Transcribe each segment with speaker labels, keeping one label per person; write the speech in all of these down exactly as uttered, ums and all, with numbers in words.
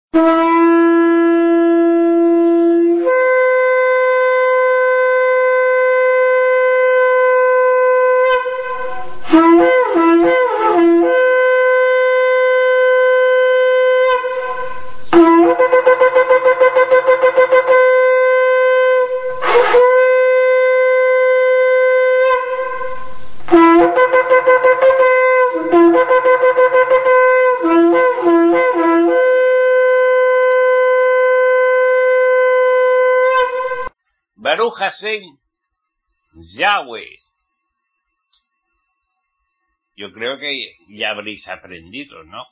Speaker 1: Baruch Hashem, Yahweh. Yo creo que ya habréis aprendido, ¿no?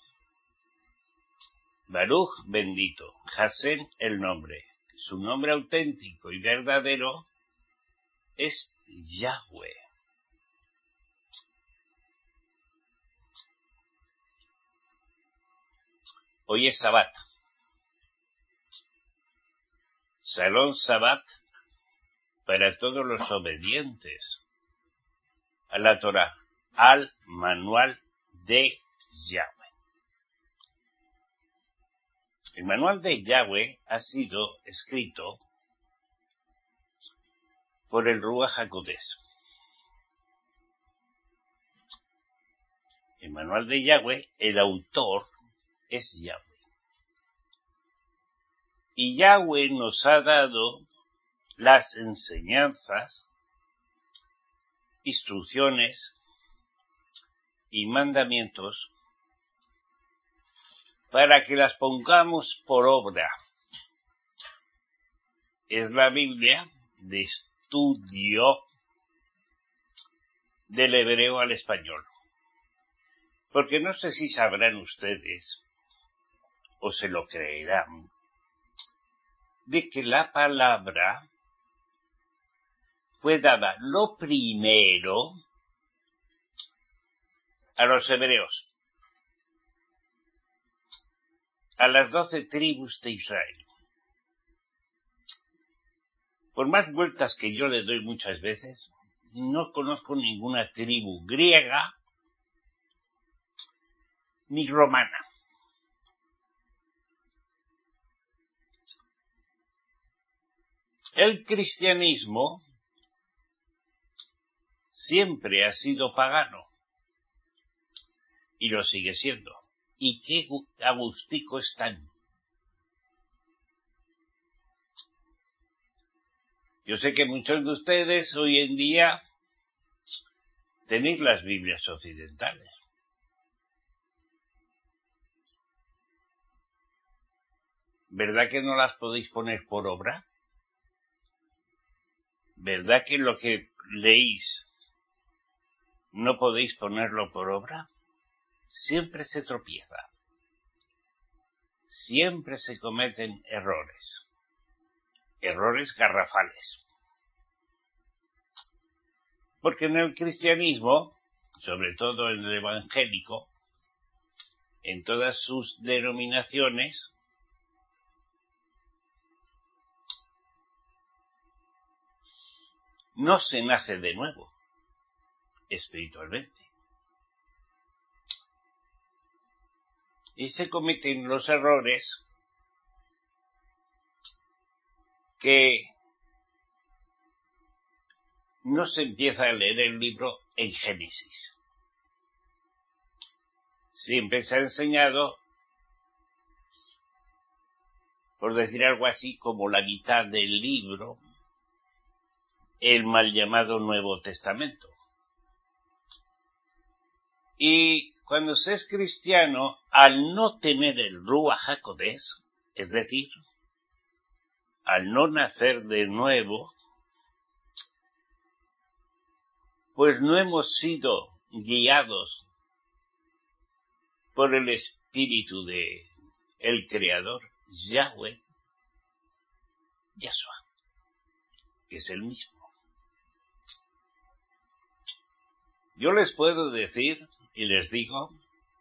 Speaker 1: Baruch, bendito. Hashem, el nombre. Su nombre auténtico y verdadero es Yahweh. Hoy es Sabbat. Salón Sabbat para todos los obedientes a la Torá, al manual de Yahweh. El manual de Yahweh ha sido escrito por el Ruach HaKodesh. El manual de Yahweh, el autor es Yahweh. Y Yahweh nos ha dado las enseñanzas, instrucciones y mandamientos para que las pongamos por obra. Es la Biblia de estudio del hebreo al español. Porque no sé si sabrán ustedes, o se lo creerán, de que la palabra fue dada lo primero a los hebreos, a las doce tribus de Israel. Por más vueltas que yo le doy muchas veces, no conozco ninguna tribu griega ni romana. El cristianismo siempre ha sido pagano y lo sigue siendo. Y qué agustico están. Yo sé que muchos de ustedes hoy en día tenéis las Biblias occidentales. ¿Verdad que no las podéis poner por obra? ¿Verdad que lo que leéis no podéis ponerlo por obra? Siempre se tropieza. Siempre se cometen errores. Errores garrafales. Porque en el cristianismo, sobre todo en el evangélico, en todas sus denominaciones, no se nace de nuevo, espiritualmente. Y se cometen los errores que no se empieza a leer el libro en Génesis. Siempre se ha enseñado, por decir algo así, como la mitad del libro, el mal llamado Nuevo Testamento. Y cuando se es cristiano, al no tener el Ruach HaKodesh, es decir, al no nacer de nuevo, pues no hemos sido guiados por el espíritu de el Creador, Yahweh, Yahshua, que es el mismo. Yo les puedo decir, y les digo,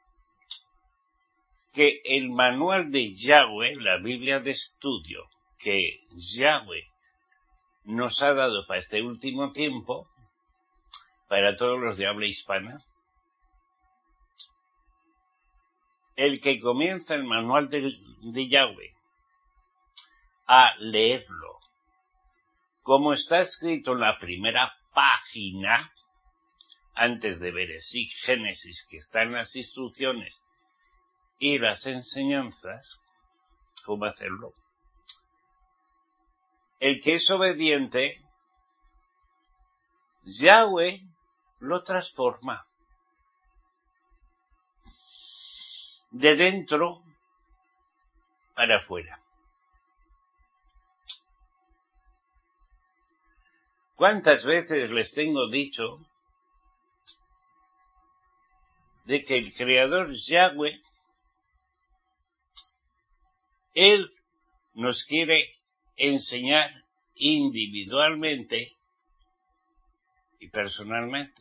Speaker 1: que el manual de Yahweh, la Biblia de estudio, que Yahweh nos ha dado para este último tiempo, para todos los de habla hispana, el que comienza el manual de, de Yahweh a leerlo, como está escrito en la primera página, antes de Bereshit, Génesis, que están las instrucciones y las enseñanzas, cómo hacerlo. El que es obediente, Yahweh lo transforma de dentro para afuera. ¿Cuántas veces les tengo dicho de que el Creador Yahweh, Él nos quiere enseñar individualmente y personalmente?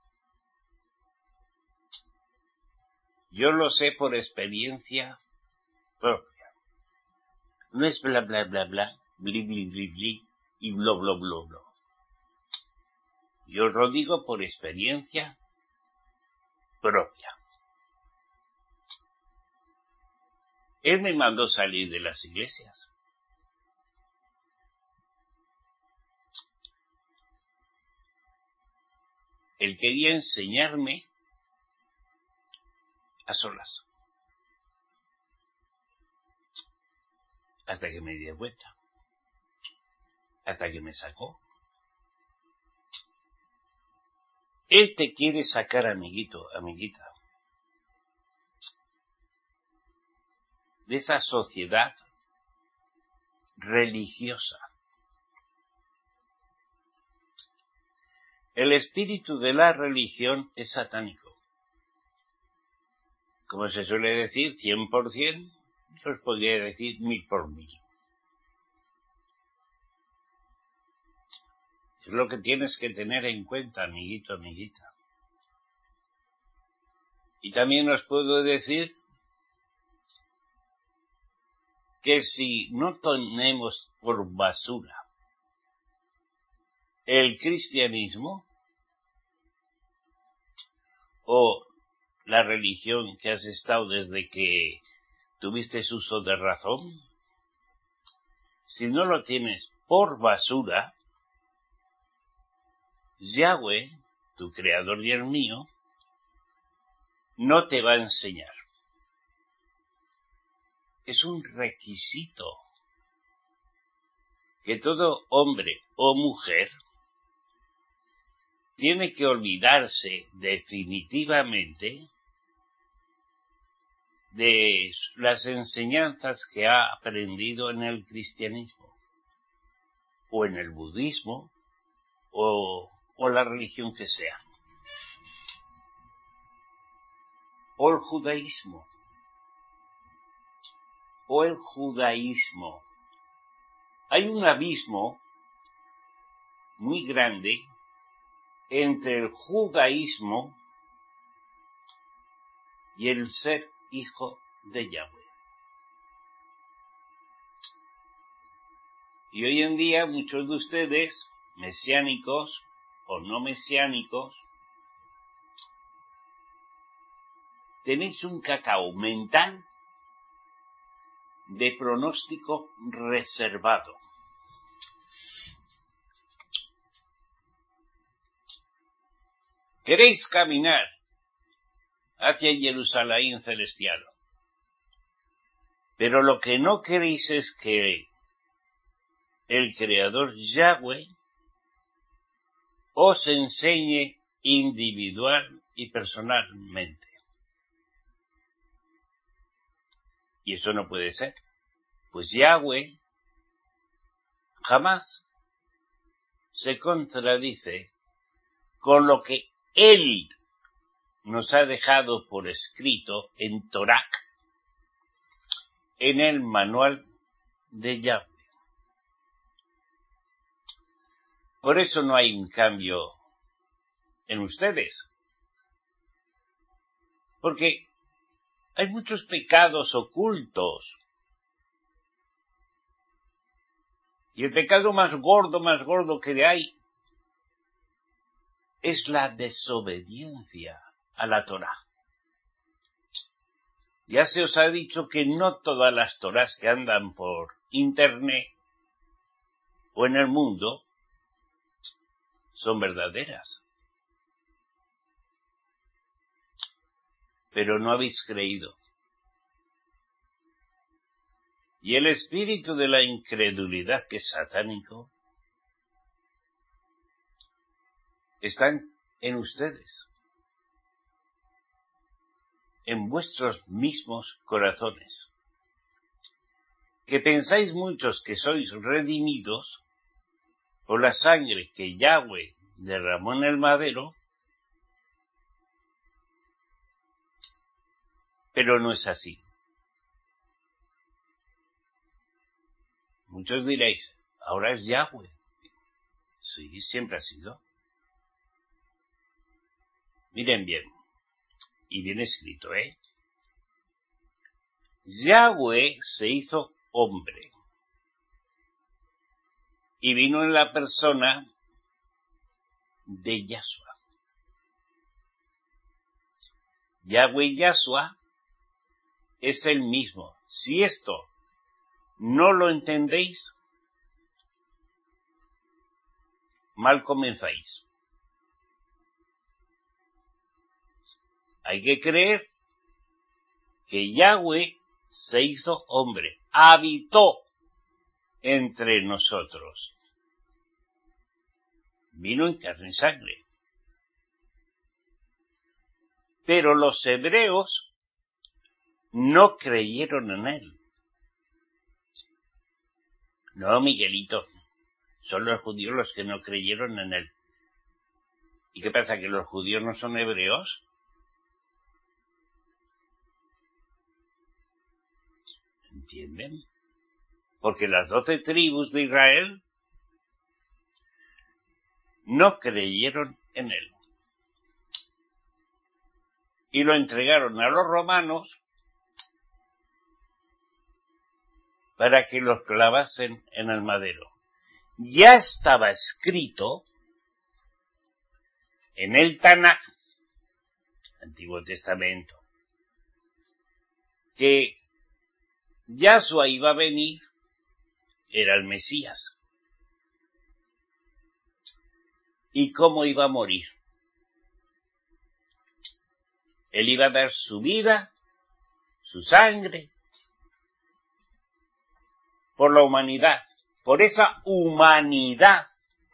Speaker 1: Yo lo sé por experiencia propia. No es bla bla bla bla, bli bli bli bli y blo blo blo blo. Yo os lo digo por experiencia propia. Él me mandó salir de las iglesias. Él quería enseñarme a solas. Hasta que me di cuenta. Hasta que me sacó. Él te quiere sacar, amiguito, amiguita, de esa sociedad religiosa. El espíritu de la religión es satánico. Como se suele decir, cien por cien, yo os podría decir mil por mil. Es lo que tienes que tener en cuenta, amiguito, amiguita. Y también os puedo decir que si no tenemos por basura el cristianismo o la religión que has estado desde que tuviste uso de razón, si no lo tienes por basura, Yahweh, tu creador y el mío, no te va a enseñar. Es un requisito que todo hombre o mujer tiene que olvidarse definitivamente de las enseñanzas que ha aprendido en el cristianismo, o en el budismo, o, o la religión que sea, o el judaísmo, o el judaísmo. Hay un abismo muy grande entre el judaísmo y el ser hijo de Yahweh. Y hoy en día muchos de ustedes, mesiánicos o no mesiánicos, tenéis un cacao mental de pronóstico reservado. Queréis caminar hacia Jerusalén celestial, pero lo que no queréis es que el Creador Yahweh os enseñe individual y personalmente. Y eso no puede ser, pues Yahweh jamás se contradice con lo que Él nos ha dejado por escrito en Torah, en el manual de Yahweh. Por eso no hay un cambio en ustedes, porque hay muchos pecados ocultos. Y el pecado más gordo, más gordo que hay, es la desobediencia a la Torá. Ya se os ha dicho que no todas las Torás que andan por internet o en el mundo son verdaderas. Pero no habéis creído. Y el espíritu de la incredulidad, que es satánico, está en ustedes, en vuestros mismos corazones, que pensáis muchos que sois redimidos por la sangre que Yahweh derramó en el madero, pero no es así. Muchos diréis, ahora es Yahweh. Sí, siempre ha sido. Miren bien, y bien escrito, ¿eh? Yahweh se hizo hombre y vino en la persona de Yahshua. Yahweh y Yahshua es el mismo. Si esto no lo entendéis, mal comenzáis. Hay que creer que Yahweh se hizo hombre, habitó entre nosotros, vino en carne y sangre. Pero los hebreos no creyeron en él. No, Miguelito, son los judíos los que no creyeron en él. ¿Y qué pasa, que los judíos no son hebreos? ¿Entienden? Porque las doce tribus de Israel no creyeron en él. Y lo entregaron a los romanos para que los clavasen en el madero. Ya estaba escrito en el Tanaj, Antiguo Testamento, que Yahshua iba a venir, era el Mesías. ¿Y cómo iba a morir? Él iba a dar su vida, su sangre, por la humanidad, por esa humanidad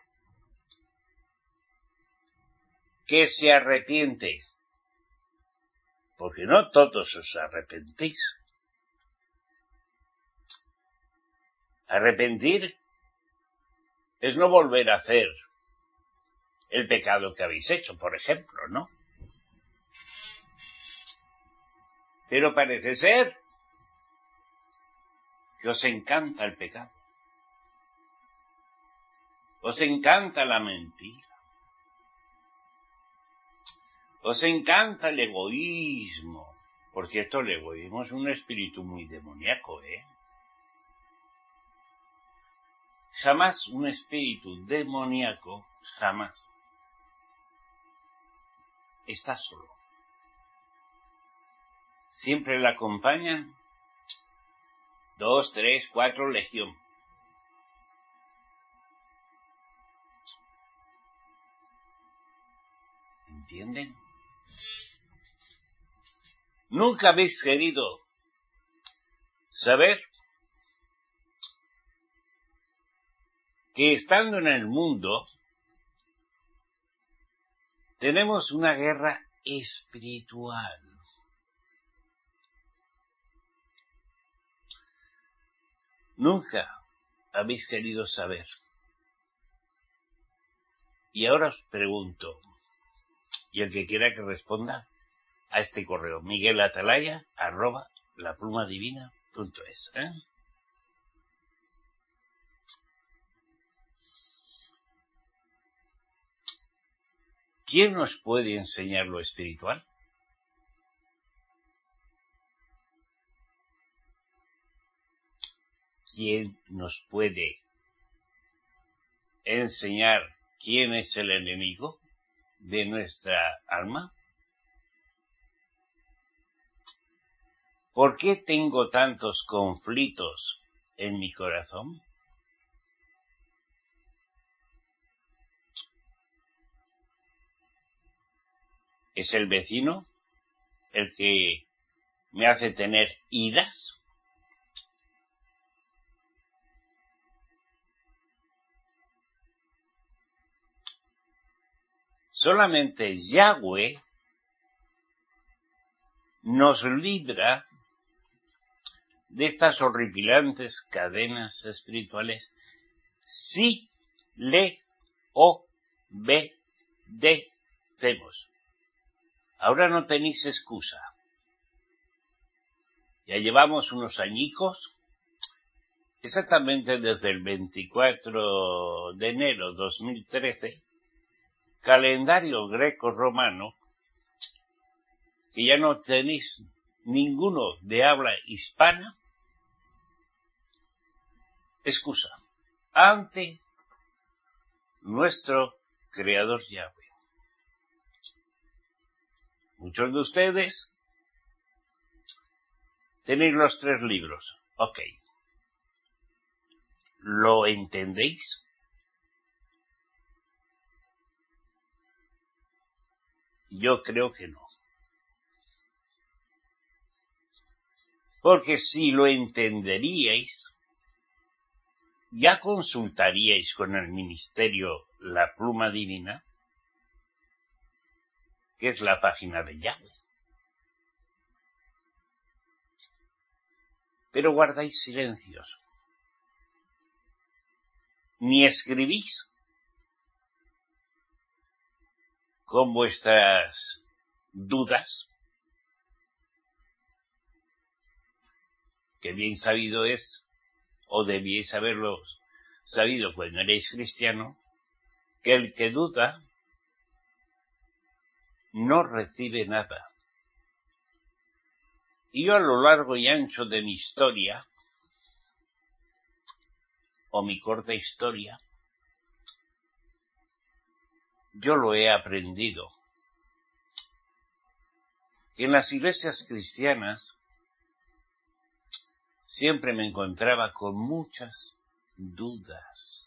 Speaker 1: que se arrepiente, porque no todos os arrepentís. Arrepentir es no volver a hacer el pecado que habéis hecho, por ejemplo, ¿no? Pero parece ser que os encanta el pecado. Os encanta la mentira. Os encanta el egoísmo. Por cierto, el egoísmo es un espíritu muy demoníaco, ¿eh? Jamás un espíritu demoníaco, jamás, está solo. Siempre le acompañan dos, tres, cuatro legión. ¿Entienden? Nunca habéis querido saber que estando en el mundo tenemos una guerra espiritual. Nunca habéis querido saber. Y ahora os pregunto, y el que quiera que responda a este correo, miguelatalaya arroba laplumadivina.es, ¿eh? ¿Quién nos puede enseñar lo espiritual? ¿Quién nos puede enseñar quién es el enemigo de nuestra alma? ¿por qué tengo tantos conflictos en mi corazón? ¿Es el vecino el que me hace tener iras? Solamente Yahweh nos libra de estas horripilantes cadenas espirituales si le obedecemos. Ahora no tenéis excusa. Ya llevamos unos añicos, exactamente desde el veinticuatro de enero de dos mil trece, calendario greco-romano, que ya no tenéis ninguno de habla hispana, excusa ante nuestro Creador Yahweh. Muchos de ustedes tenéis los tres libros. Ok. ¿Lo entendéis? Yo creo que no. Porque si lo entenderíais, ya consultaríais con el ministerio La Pluma Divina, que es la página de Yahweh. Pero guardáis silencios. Ni escribís con vuestras dudas, que bien sabido es, o debíais haberlo sabido cuando erais cristiano, que el que duda no recibe nada. Y yo a lo largo y ancho de mi historia, o mi corta historia, yo lo he aprendido. Que en las iglesias cristianas siempre me encontraba con muchas dudas.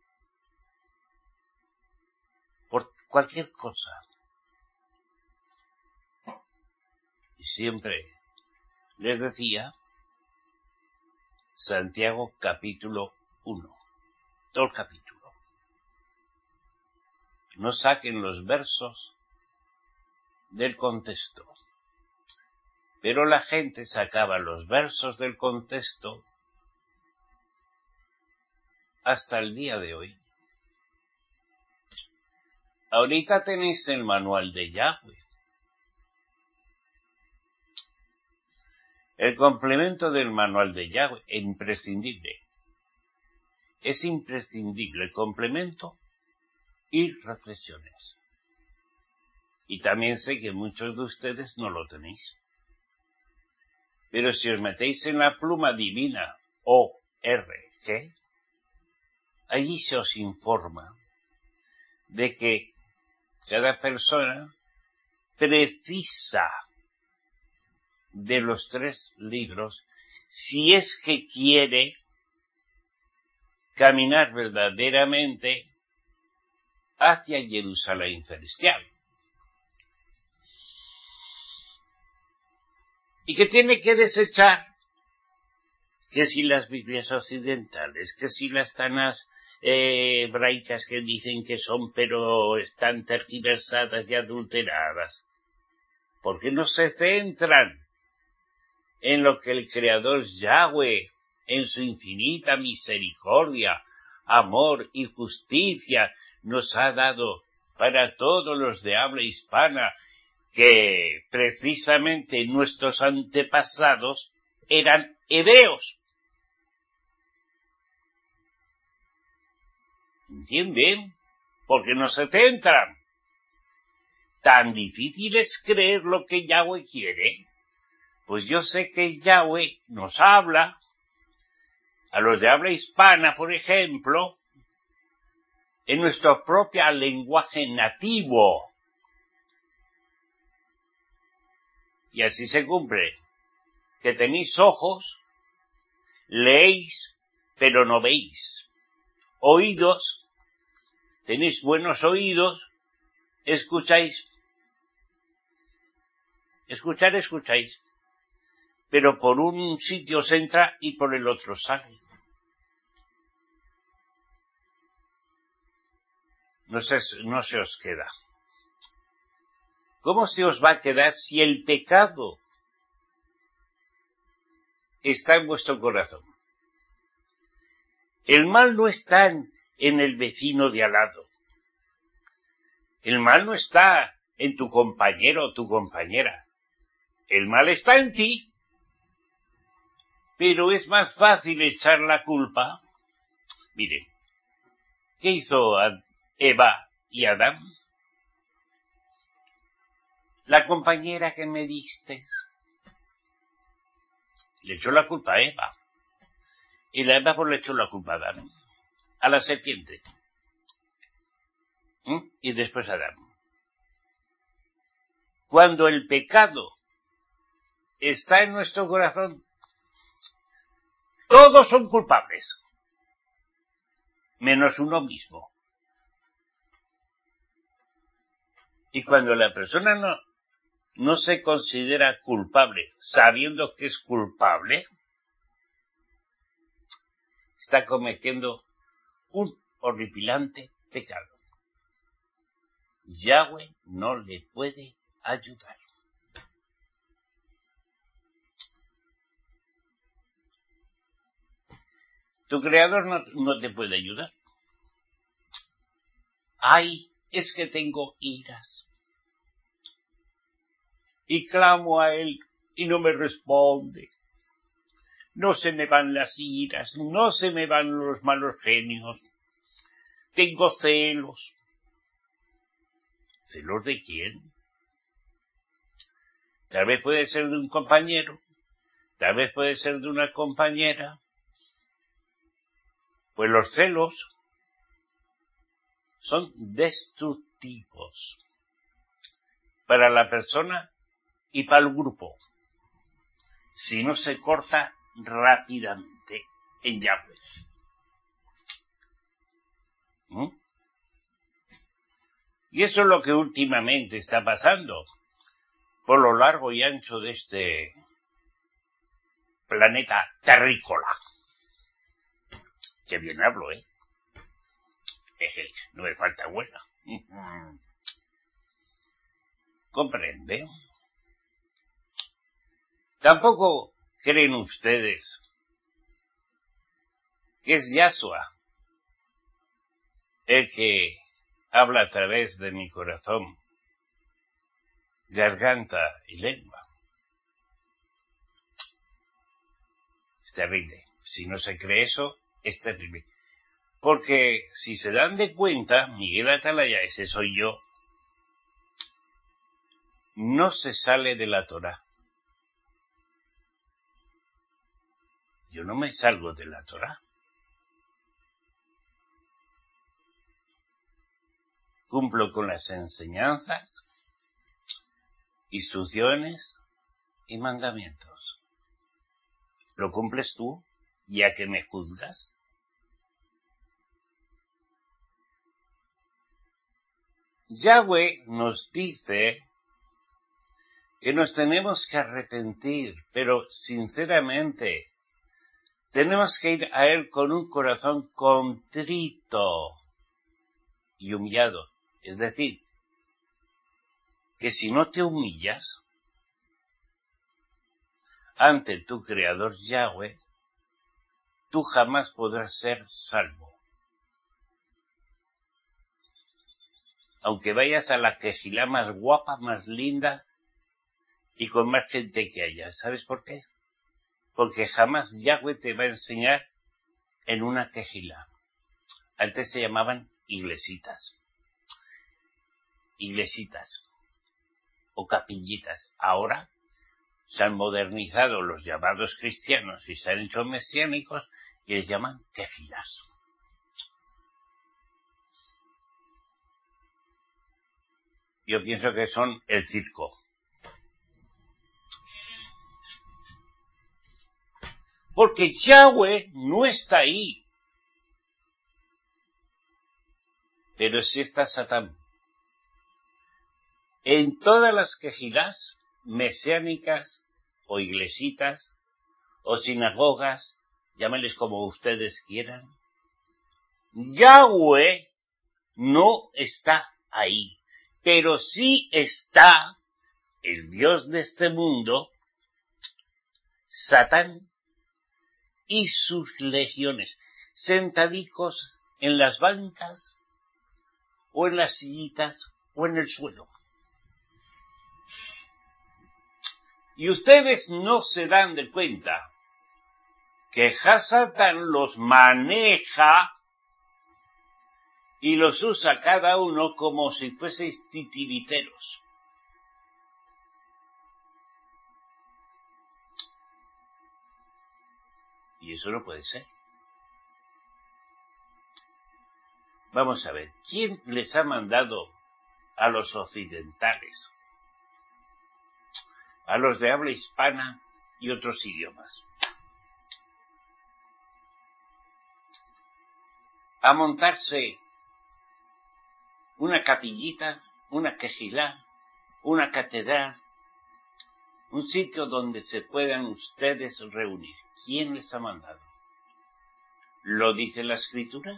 Speaker 1: Por cualquier cosa. Y siempre les decía Santiago capítulo uno, todo el capítulo. No saquen los versos del contexto. Pero la gente sacaba los versos del contexto hasta el día de hoy. Ahorita tenéis el manual de Yahweh. El complemento del manual de Yahweh es imprescindible. Es imprescindible el complemento y reflexiones. Y también sé que muchos de ustedes no lo tenéis. Pero si os metéis en la Pluma Divina o R G, allí se os informa de que cada persona precisa de los tres libros si es que quiere caminar verdaderamente hacia Jerusalén celestial. Y que tiene que desechar que si las Biblias occidentales, que si las tanas eh, hebraicas que dicen que son, pero están tergiversadas y adulteradas, porque no se centran en lo que el Creador Yahweh, en su infinita misericordia, amor y justicia, nos ha dado para todos los de habla hispana, que precisamente nuestros antepasados eran hebreos. ¿Entienden? Porque no se centran. ¿Tan difícil es creer lo que Yahweh quiere? Pues yo sé que Yahweh nos habla, a los de habla hispana, por ejemplo, en nuestro propio lenguaje nativo. Y así se cumple que tenéis ojos, leéis, pero no veis. Oídos, tenéis buenos oídos, escucháis. Escuchar, escucháis. Pero por un sitio os entra y por el otro sale. No se, no se os queda. ¿Cómo se os va a quedar si el pecado está en vuestro corazón? El mal no está en, en el vecino de al lado. El mal no está en tu compañero o tu compañera. El mal está en ti. Pero es más fácil echar la culpa. Miren, ¿qué hizo Eva y Adán? La compañera que me diste le echó la culpa a Eva. Y la Eva pues le echó la culpa a Adán, a la serpiente. ¿Mm? Y después a Adán. Cuando el pecado está en nuestro corazón, todos son culpables, menos uno mismo. Y cuando la persona no, no se considera culpable, sabiendo que es culpable, está cometiendo un horripilante pecado. Yahweh no le puede ayudar. Tu creador no, no te puede ayudar. Ay, es que tengo iras. Y clamo a él y no me responde. No se me van las iras, no se me van los malos genios. Tengo celos. ¿Celos de quién? Tal vez puede ser de un compañero, tal vez puede ser de una compañera. Pues los celos son destructivos para la persona y para el grupo, si no se corta rápidamente en Yahweh. ¿Mm? Y eso es lo que últimamente está pasando por lo largo y ancho de este planeta terrícola. Que bien hablo, ¿eh? Eje, no me falta buena. ¿Comprende? Tampoco creen ustedes que es Yahshua el que habla a través de mi corazón, garganta y lengua. Es terrible. Si no se cree eso, es terrible. Porque si se dan de cuenta, Miguel Atalaya, ese soy yo, no se sale de la Torá. Yo no me salgo de la Torá. Cumplo con las enseñanzas, instrucciones y mandamientos. ¿Lo cumples tú, ya que me juzgas? Yahweh nos dice que nos tenemos que arrepentir, pero sinceramente tenemos que ir a Él con un corazón contrito y humillado. Es decir, que si no te humillas ante tu Creador Yahweh, tú jamás podrás ser salvo. Aunque vayas a la quejilá más guapa, más linda y con más gente que haya. ¿Sabes por qué? Porque jamás Yahweh te va a enseñar en una quejilá. Antes se llamaban iglesitas. Iglesitas o capillitas. Ahora se han modernizado los llamados cristianos y se han hecho mesiánicos y les llaman quejilas. Yo pienso que son el circo. porque Yahweh no está ahí. Pero sí está Satán. En todas las quejilás mesiánicas o iglesitas o sinagogas, llámenles como ustedes quieran, Yahweh no está ahí, pero sí está el Dios de este mundo, Satán, y sus legiones, sentadicos en las bancas, o en las sillitas, o en el suelo. Y ustedes no se dan de cuenta que Satán los maneja y los usa cada uno como si fueseis titiriteros. Y eso no puede ser. Vamos a ver, ¿quién les ha mandado a los occidentales, a los de habla hispana y otros idiomas, a montarse una capillita, una quejilá, una catedral, un sitio donde se puedan ustedes reunir? ¿Quién les ha mandado? ¿Lo dice la Escritura?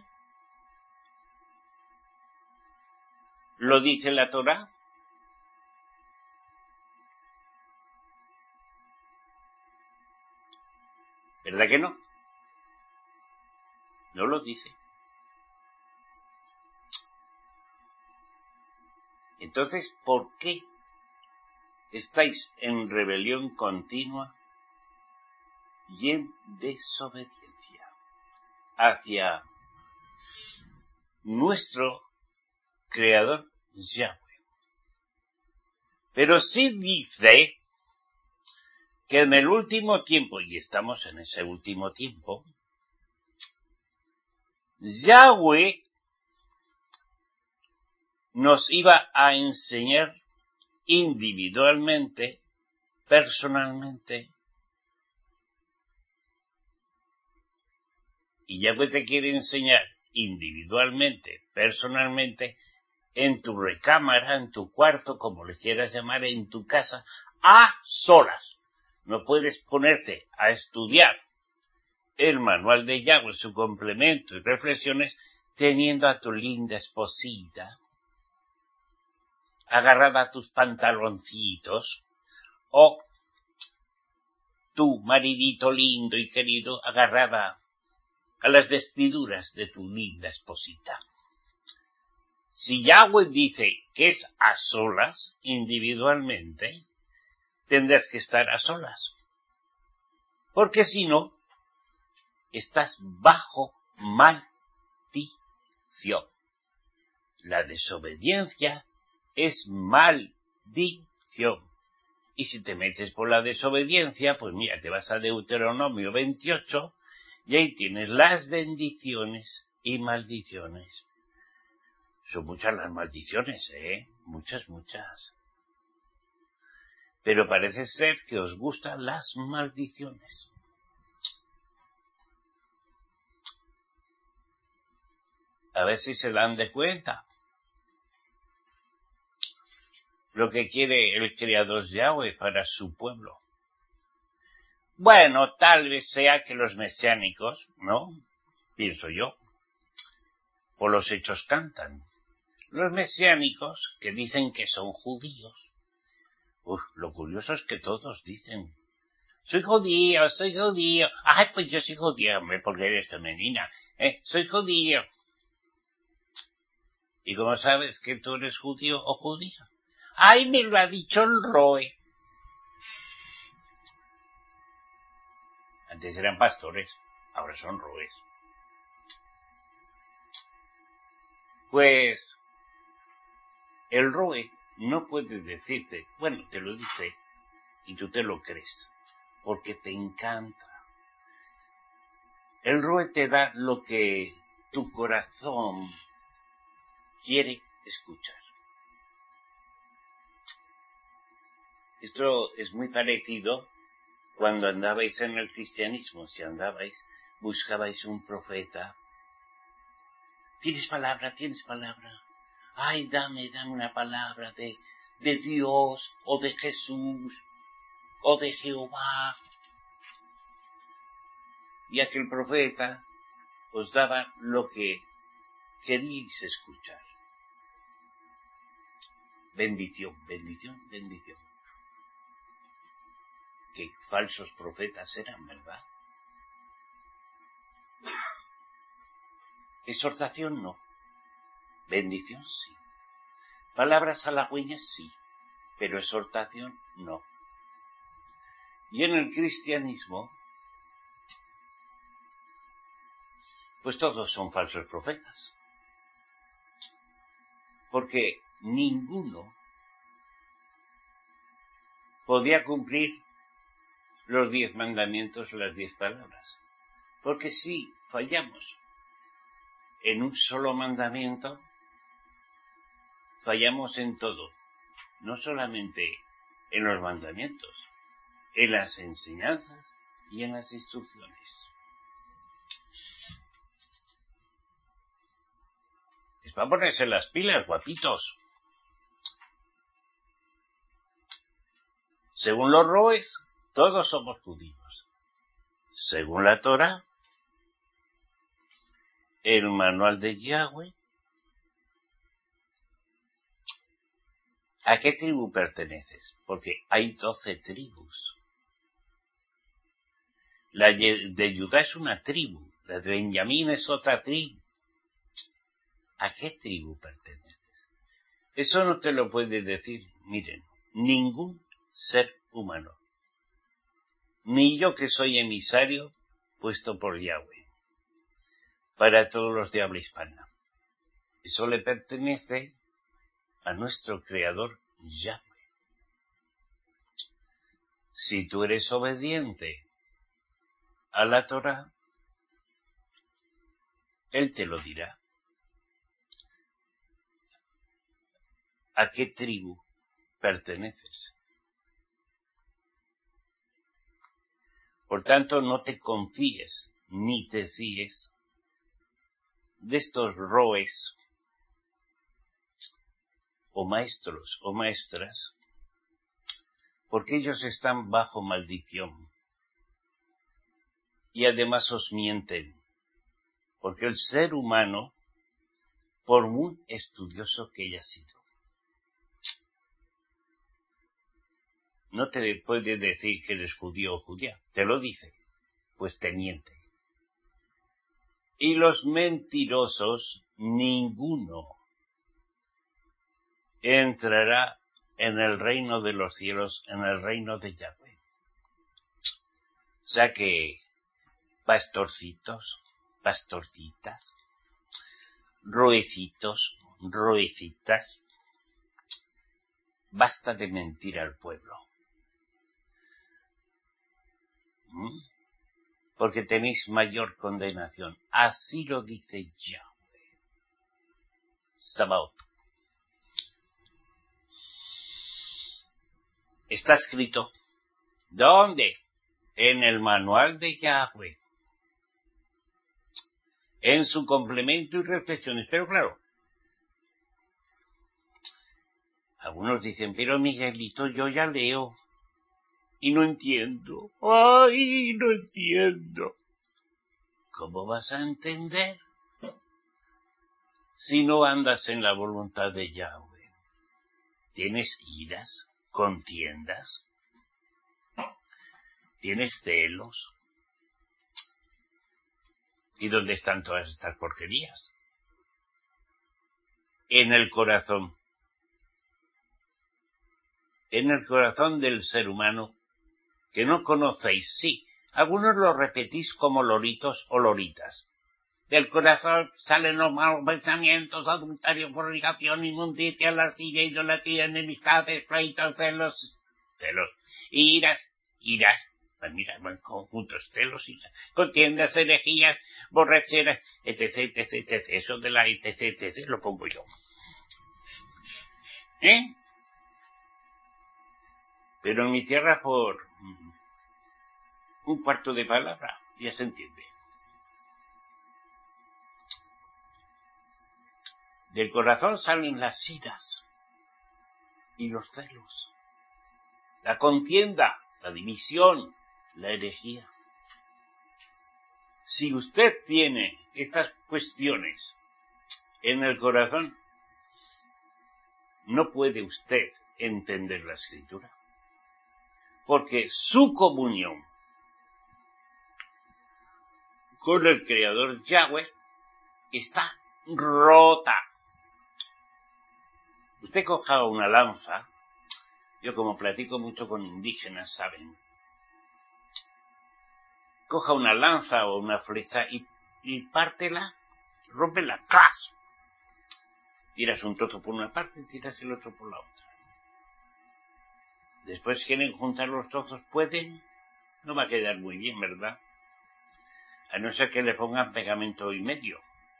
Speaker 1: ¿Lo dice la Torá? ¿Verdad que no? No lo dice. Entonces, ¿por qué estáis en rebelión continua y en desobediencia hacia nuestro Creador Yahweh? Pero sí dice que en el último tiempo, y estamos en ese último tiempo, Yahweh nos iba a enseñar individualmente, personalmente, y Yahweh te quiere enseñar individualmente, personalmente, en tu recámara, en tu cuarto, como le quieras llamar, en tu casa, a solas. No puedes ponerte a estudiar el manual de Yahweh, su complemento y reflexiones, teniendo a tu linda esposita agarrada a tus pantaloncitos, o tu maridito lindo y querido agarrada a las vestiduras de tu linda esposita. Si Yahweh dice que es a solas, individualmente, tendrás que estar a solas. Porque si no, estás bajo maldición. La desobediencia es maldición. Y si te metes por la desobediencia, pues mira, te vas a Deuteronomio veintiocho y ahí tienes las bendiciones y maldiciones. Son muchas las maldiciones, ¿eh? Muchas, muchas. Pero parece ser que os gustan las maldiciones. A ver si se dan de cuenta. Lo que quiere el Creador Yahweh para su pueblo. Bueno, tal vez sea que los mesiánicos, ¿no? Pienso yo, por los hechos cantan. Los mesiánicos que dicen que son judíos. Uf, lo curioso es que todos dicen, soy judío, soy judío. Ay, pues yo soy judío, hombre, porque eres femenina. ¿Eh? Soy judío. ¿Y cómo sabes que tú eres judío o judía? Ay, me lo ha dicho el Roe. Antes eran pastores, ahora son roes. Pues el Roe no puede decirte, bueno, te lo dice y tú te lo crees, porque te encanta. El Roe te da lo que tu corazón quiere escuchar. Esto es muy parecido cuando andabais en el cristianismo, si andabais, buscabais un profeta. ¿Tienes palabra? ¿Tienes palabra? Ay, dame, dame una palabra de, de Dios, o de Jesús, o de Jehová. Y aquel profeta os daba lo que queríais escuchar. Bendición, bendición, bendición. Qué falsos profetas eran, ¿verdad? Exhortación no. Bendición sí. Palabras halagüeñas sí, pero exhortación no. Y en el cristianismo, pues todos son falsos profetas. Porque ninguno podía cumplir los diez mandamientos, las diez palabras. Porque si fallamos en un solo mandamiento, fallamos en todo. No solamente en los mandamientos, en las enseñanzas y en las instrucciones. Es para ponerse las pilas, guapitos. Según los roes, todos somos judíos. Según la Torá, el manual de Yahweh, ¿a qué tribu perteneces? Porque hay doce tribus. La de Judá es una tribu, la de Benjamín es otra tribu. ¿A qué tribu perteneces? Eso no te lo puede decir, miren, ningún ser humano. Ni yo que soy emisario puesto por Yahweh para todos los de habla hispana. Eso le pertenece a nuestro Creador Yahweh. Si tú eres obediente a la Torá, Él te lo dirá. ¿A qué tribu perteneces? Por tanto, no te confíes ni te fíes de estos roes o maestros o maestras, porque ellos están bajo maldición y además os mienten, porque el ser humano, por muy estudioso que haya sido, no te puede decir que eres judío o judía, te lo dice, pues te miente. Y los mentirosos, ninguno entrará en el reino de los cielos, en el reino de Yahweh. O sea que, pastorcitos, pastorcitas, roecitos, roecitas, basta de mentir al pueblo. ¿Mm? Porque tenéis mayor condenación. Así lo dice Yahweh. Sabaoth. Está escrito. ¿Dónde? En el manual de Yahweh. En su complemento y reflexiones. Pero claro, algunos dicen, pero Miguelito, yo ya leo y no entiendo. ¡Ay, no entiendo! ¿Cómo vas a entender si no andas en la voluntad de Yahweh? ¿Tienes iras? ¿Contiendas? ¿Tienes celos? ¿Y dónde están todas estas porquerías? En el corazón. En el corazón del ser humano que no conocéis, sí. Algunos lo repetís como loritos o loritas. Del corazón salen los malos pensamientos, adulterio, fornicación, inmundicia, lascivia, idolatría, enemistades, pleitos, celos, celos, iras, iras, pues mira, van conjuntos, celos, iras, contiendas, herejías, borracheras, etc, etc, etc, eso de la etc, etc, lo pongo yo. ¿Eh? Pero en mi tierra por un cuarto de palabra, ya se entiende. Del corazón salen las iras y los celos, la contienda, la división, la herejía. Si usted tiene estas cuestiones en el corazón, no puede usted entender la Escritura, porque su comunión con el Creador Yahweh está rota. Usted coja una lanza, yo como platico mucho con indígenas, saben, coja una lanza o una flecha y, y pártela, rómpela, ¡clas! Tiras un trozo por una parte y tiras el otro por la otra. Después quieren juntar los trozos, ¿pueden? No va a quedar muy bien, ¿verdad? A no ser que le pongan pegamento y medio.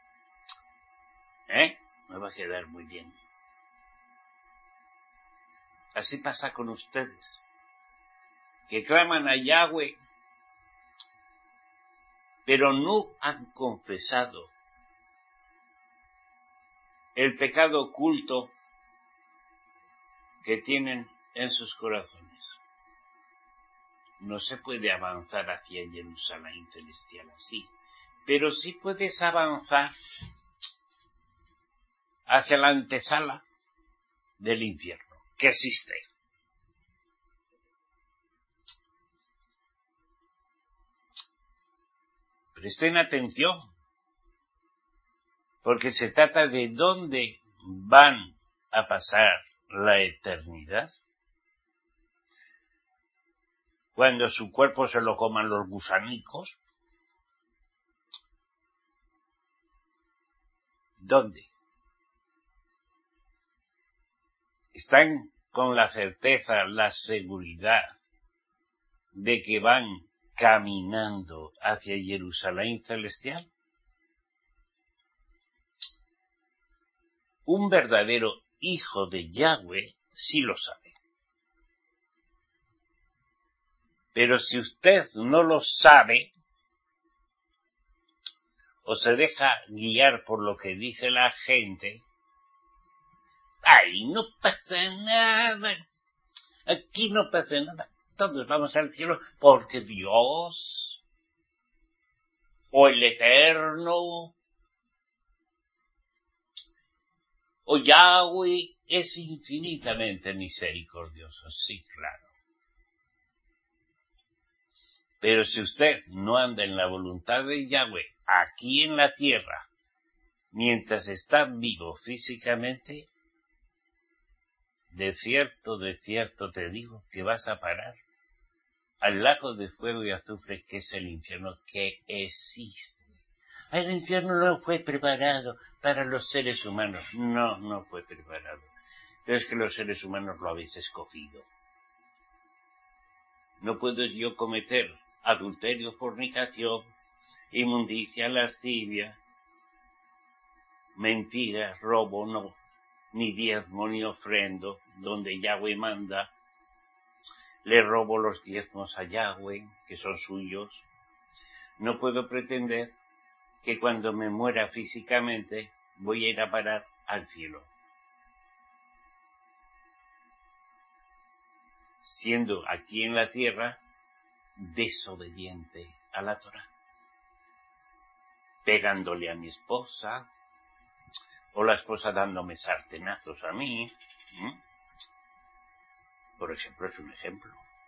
Speaker 1: ¿Eh? No va a quedar muy bien. Así pasa con ustedes, que claman a Yahweh, pero no han confesado el pecado oculto que tienen en sus corazones. No se puede avanzar hacia Jerusalén celestial así, pero sí puedes avanzar hacia la antesala del infierno, que existe. Presten atención, porque se trata de dónde van a pasar la eternidad. Cuando su cuerpo se lo coman los gusanicos. ¿Dónde? ¿Están con la certeza, la seguridad de que van caminando hacia Jerusalén celestial? Un verdadero hijo de Yahweh sí lo sabe. Pero si usted no lo sabe, o se deja guiar por lo que dice la gente, ¡ay, no pasa nada! Aquí no pasa nada. Todos vamos al cielo porque Dios, o el Eterno, o Yahweh es infinitamente misericordioso. Sí, claro. Pero si usted no anda en la voluntad de Yahweh aquí en la tierra, mientras está vivo físicamente, de cierto, de cierto te digo que vas a parar al lago de fuego y azufre que es el infierno que existe. El infierno no fue preparado para los seres humanos. No, no fue preparado. Pero es que los seres humanos lo habéis escogido. No puedo yo cometer adulterio, fornicación, inmundicia, lascivia, mentira, robo, no, ni diezmo ni ofrendo, donde Yahweh manda. Le robo los diezmos a Yahweh, que son suyos. No puedo pretender que cuando me muera físicamente voy a ir a parar al cielo, siendo aquí en la tierra desobediente a la Torá, pegándole a mi esposa, o la esposa dándome sartenazos a mí. ¿Mm? Por ejemplo, es un ejemplo.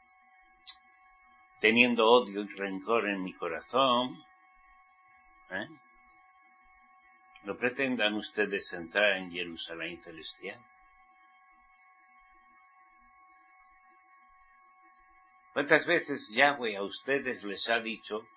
Speaker 1: Teniendo odio y rencor en mi corazón. ¿Eh? No pretendan ustedes entrar en Jerusalén celestial. ¿Cuántas veces Yahweh a ustedes les ha dicho: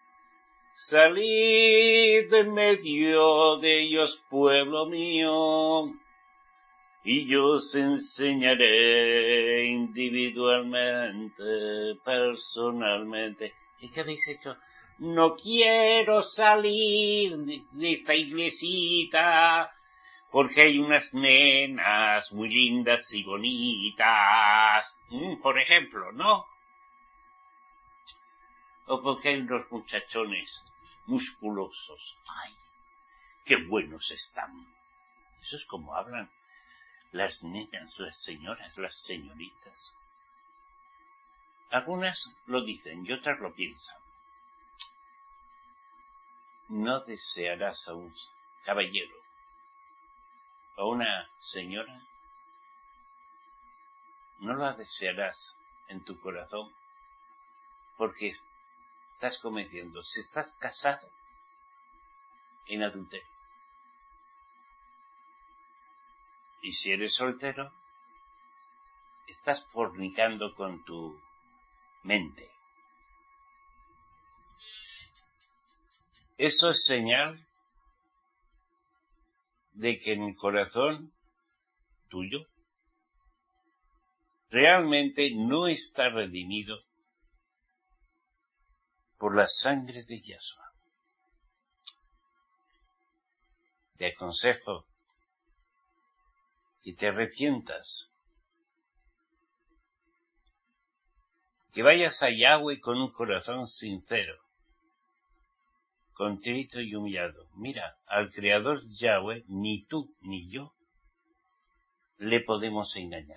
Speaker 1: salid en medio de ellos, pueblo mío, y yo os enseñaré individualmente, personalmente? ¿Y qué habéis hecho? No quiero salir de esta iglesita porque hay unas nenas muy lindas y bonitas, por ejemplo, ¿no? o porque hay unos muchachones musculosos. ¡Ay, qué buenos están! Eso es como hablan las nenas, las señoras, las señoritas. Algunas lo dicen y otras lo piensan. No desearás a un caballero o a una señora, no la desearás en tu corazón porque estás cometiendo, si estás casado, en adulterio. Y si eres soltero, estás fornicando con tu mente. Eso es señal de que en el corazón tuyo realmente no está redimido por la sangre de Yahshua. Te aconsejo que te arrepientas, que vayas a Yahweh con un corazón sincero, contrito y humillado. Mira, al Creador Yahweh, ni tú ni yo le podemos engañar.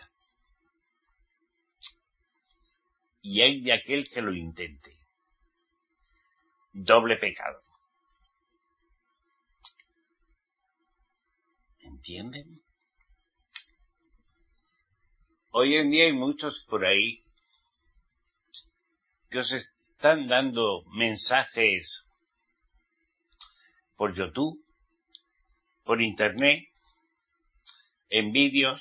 Speaker 1: Y hay de aquel que lo intente. Doble pecado. ¿Entienden? Hoy en día hay muchos por ahí que os están dando mensajes por YouTube, por Internet, en vídeos.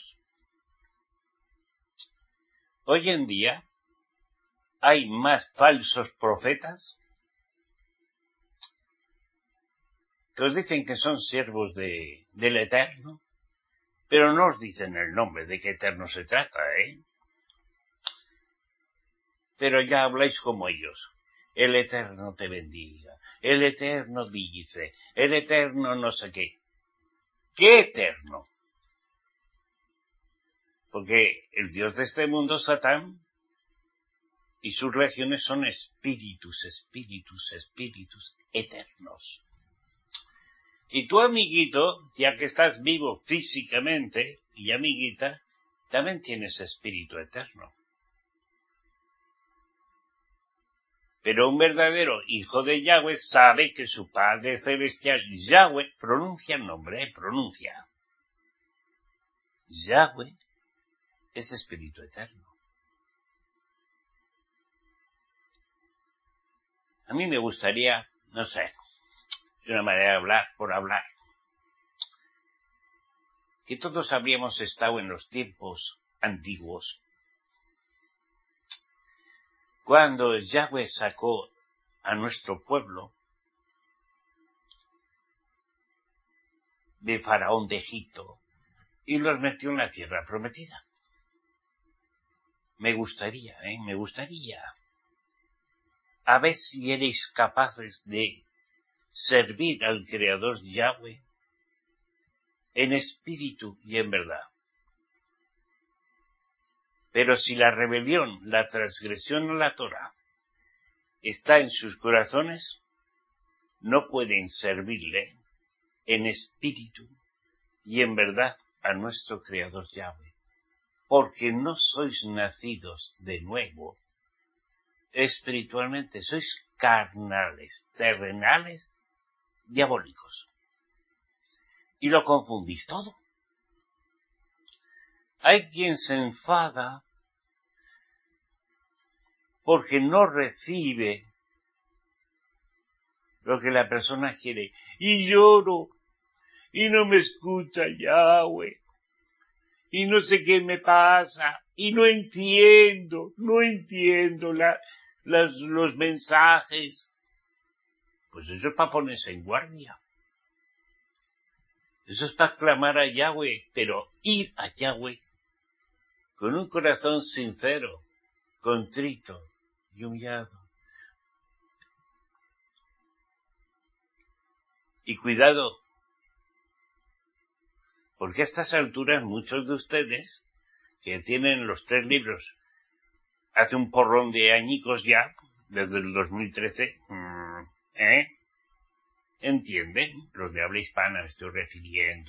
Speaker 1: Hoy en día hay más falsos profetas que os dicen que son siervos de, del Eterno, pero no os dicen el nombre de qué Eterno se trata, ¿eh? Pero ya habláis como ellos. El Eterno te bendiga, el Eterno dice, el Eterno no sé qué. ¿Qué Eterno? Porque el Dios de este mundo, Satán, y sus legiones son espíritus, espíritus, espíritus eternos. Y tu amiguito, ya que estás vivo físicamente, y amiguita, también tienes espíritu eterno. Pero un verdadero hijo de Yahweh sabe que su Padre Celestial, Yahweh, pronuncia el nombre, ¿eh? pronuncia. Yahweh es espíritu eterno. A mí me gustaría, no sé, es una manera de hablar por hablar, que todos habríamos estado en los tiempos antiguos, cuando Yahweh sacó a nuestro pueblo de Faraón de Egipto y los metió en la tierra prometida. Me gustaría, ¿eh? Me gustaría. A ver si eres capaces de servir al Creador Yahweh en espíritu y en verdad. Pero si la rebelión, la transgresión a la Torah está en sus corazones, no pueden servirle en espíritu y en verdad a nuestro Creador Yahweh, porque no sois nacidos de nuevo espiritualmente, sois carnales, terrenales, diabólicos. Y lo confundís todo. Hay quien se enfada porque no recibe lo que la persona quiere. Y lloro, y no me escucha Yahweh, y no sé qué me pasa, y no entiendo, no entiendo la, las, los mensajes. Pues eso es para ponerse en guardia. Eso es para clamar a Yahweh, pero ir a Yahweh con un corazón sincero, contrito y humillado. Y cuidado, porque a estas alturas muchos de ustedes, que tienen los tres libros hace un porrón de añicos ya, desde el dos mil trece, ¿eh? ¿Entienden? Los de habla hispana me estoy refiriendo.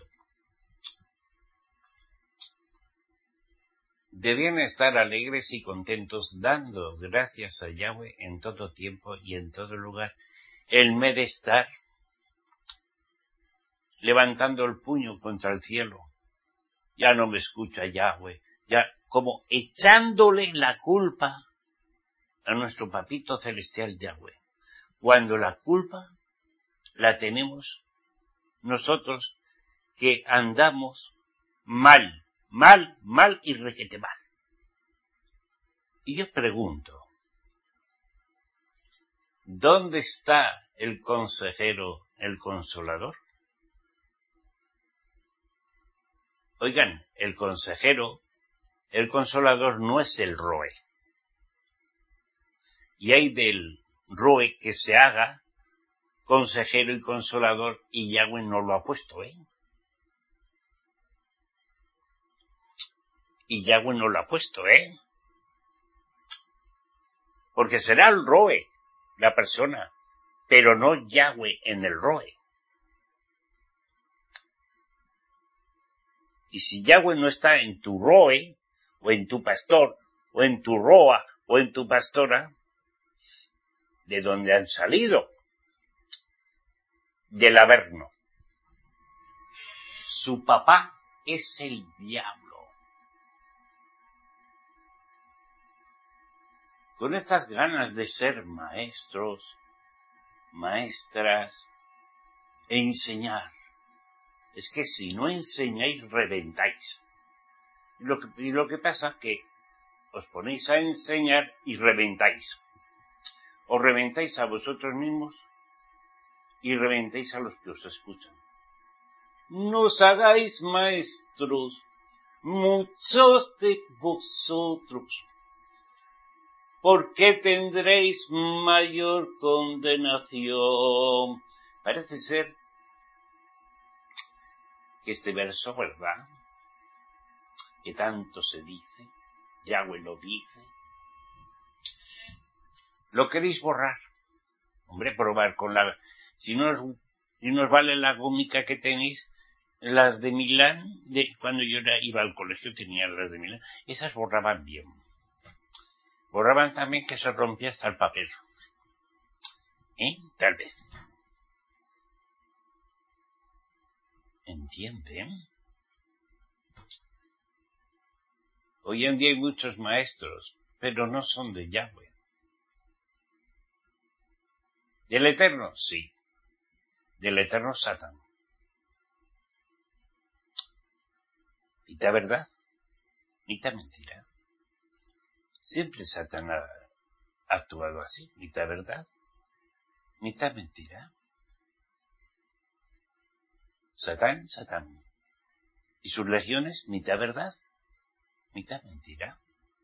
Speaker 1: Debían estar alegres y contentos, dando gracias a Yahweh en todo tiempo y en todo lugar. En vez de estar levantando el puño contra el cielo, ya no me escucha Yahweh, ya como echándole la culpa a nuestro papito celestial Yahweh, cuando la culpa la tenemos nosotros que andamos mal, mal, mal y requete mal. Y yo pregunto, ¿dónde está el consejero, el consolador? Oigan, el consejero, el consolador no es el roe. Y hay del roe que se haga consejero y consolador y Yahweh no lo ha puesto, ¿eh? Y Yahweh no lo ha puesto, ¿eh? Porque será el roe, la persona, pero no Yahweh en el roe. Y si Yahweh no está en tu roe, o en tu pastor, o en tu roa, o en tu pastora, ¿de dónde han salido? Del Averno. Su papá es el diablo. Con estas ganas de ser maestros, maestras, e enseñar. Es que si no enseñáis, reventáis. Y lo que, y lo que pasa es que os ponéis a enseñar y reventáis. Os reventáis a vosotros mismos y reventáis a los que os escuchan. No os hagáis maestros, muchos de vosotros, porque tendréis mayor condenación. Parece ser que este verso, ¿verdad?, que tanto se dice, Yahweh lo dice, lo queréis borrar. Hombre, probar con la... Si no os, si no os vale la gómica que tenéis, las de Milán, de, cuando yo era, iba al colegio tenía las de Milán, esas borraban bien. Borraban también que se rompía hasta el papel. ¿Eh? Tal vez. ¿Entienden? Hoy en día hay muchos maestros, pero no son de Yahweh. ¿Del Eterno? Sí. Del Eterno Satán. ¿Mitad verdad? ¿Mitad mentira? Siempre Satán ha actuado así. ¿Mitad verdad? ¿Mitad mentira? Satán, Satán. ¿Y sus legiones? ¿Mitad verdad? ¿Mitad mentira?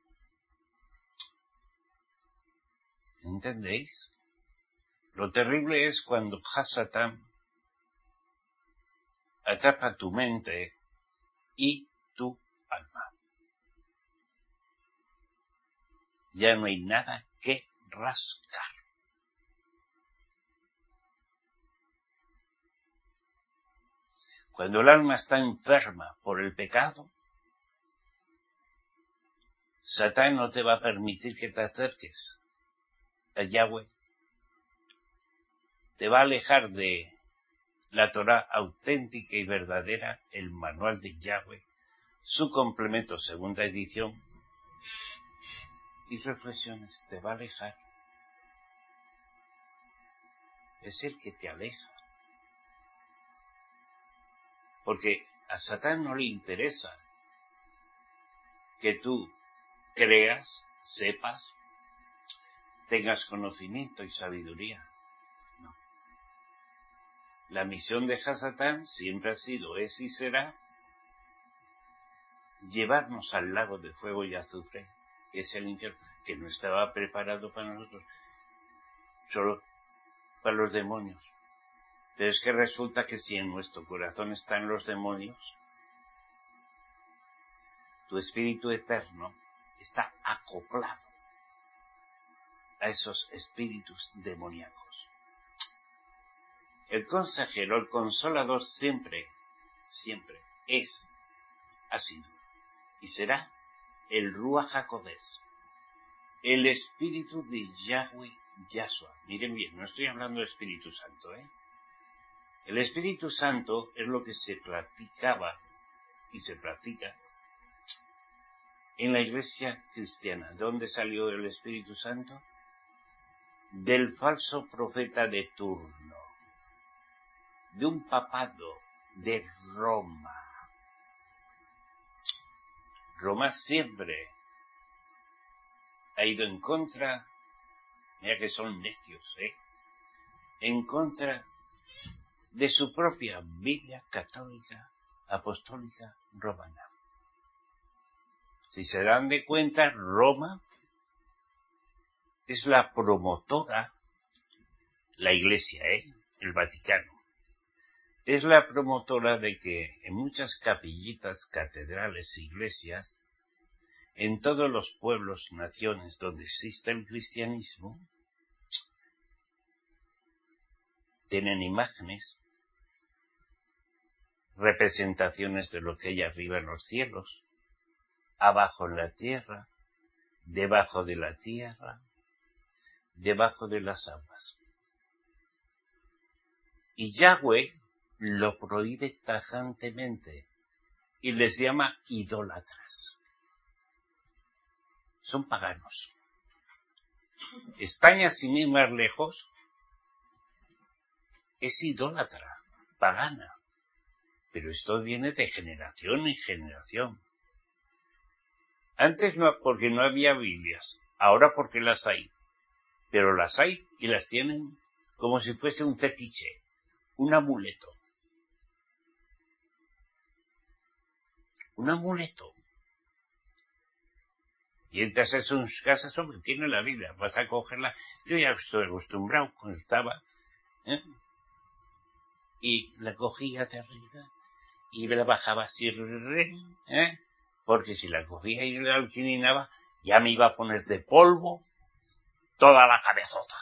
Speaker 1: ¿Entendéis? Lo terrible es cuando Hasatán atrapa tu mente y tu alma. Ya no hay nada que rascar. Cuando el alma está enferma por el pecado, Satán no te va a permitir que te acerques a Yahweh. Te va a alejar de la Torá auténtica y verdadera, el manual de Yahweh, su complemento, segunda edición, y reflexiones, te va a alejar. Es el que te aleja. Porque a Satán no le interesa que tú creas, sepas, tengas conocimiento y sabiduría. No. La misión de Hasatán siempre ha sido, es y será llevarnos al lago de fuego y azufre, que es el infierno, que no estaba preparado para nosotros, solo para los demonios. Pero es que resulta que si en nuestro corazón están los demonios, tu espíritu eterno está acoplado a esos espíritus demoníacos. El consejero, el consolador siempre, siempre es, ha sido y será el Ruach HaKodesh, el Espíritu de Yahweh Yahshua. Miren bien, no estoy hablando de Espíritu Santo, ¿eh? El Espíritu Santo es lo que se practicaba y se practica en la iglesia cristiana. ¿De dónde salió el Espíritu Santo? Del falso profeta de turno, de un papado de Roma. Roma siempre ha ido en contra, mira que son necios, ¿eh? En contra de su propia Biblia católica, apostólica, romana. Si se dan de cuenta, Roma es la promotora, la Iglesia, ¿eh? El Vaticano, es la promotora de que en muchas capillitas, catedrales, iglesias, en todos los pueblos, naciones donde existe el cristianismo, tienen imágenes, representaciones de lo que hay arriba en los cielos, abajo en la tierra, debajo de la tierra, debajo de las aguas. Y Yahweh lo prohíbe tajantemente y les llama idólatras. Son paganos. España, sin ir más lejos, es idólatra, pagana. Pero esto viene de generación en generación. Antes no, porque no había Biblias, ahora porque las hay. Pero las hay y las tienen como si fuese un fetiche, un amuleto. Un amuleto. Y entras en sus casas, hombre, tiene la Biblia, vas a cogerla. Yo ya estoy acostumbrado cuando estaba, ¿eh? Y la cogía de arriba y me la bajaba así, ¿eh? Porque si la cogía y la inclinaba, ya me iba a poner de polvo toda la cabezota.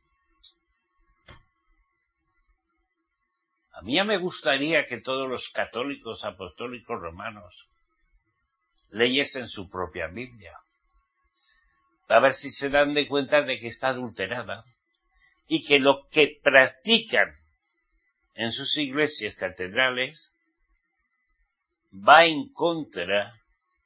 Speaker 1: A mí ya me gustaría que todos los católicos apostólicos romanos leyesen su propia Biblia, a ver si se dan de cuenta de que está adulterada y que lo que practican en sus iglesias catedrales va en contra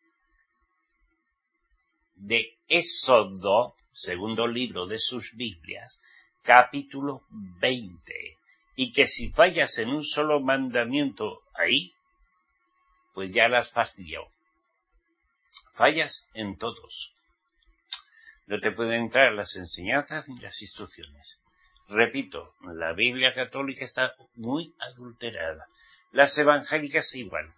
Speaker 1: de Éxodo, segundo libro de sus Biblias, capítulo veinte, y que si fallas en un solo mandamiento ahí, pues ya las fastidió. Fallas en todos. No te pueden entrar las enseñanzas ni las instrucciones. Repito, la Biblia católica está muy adulterada. Las evangélicas igual.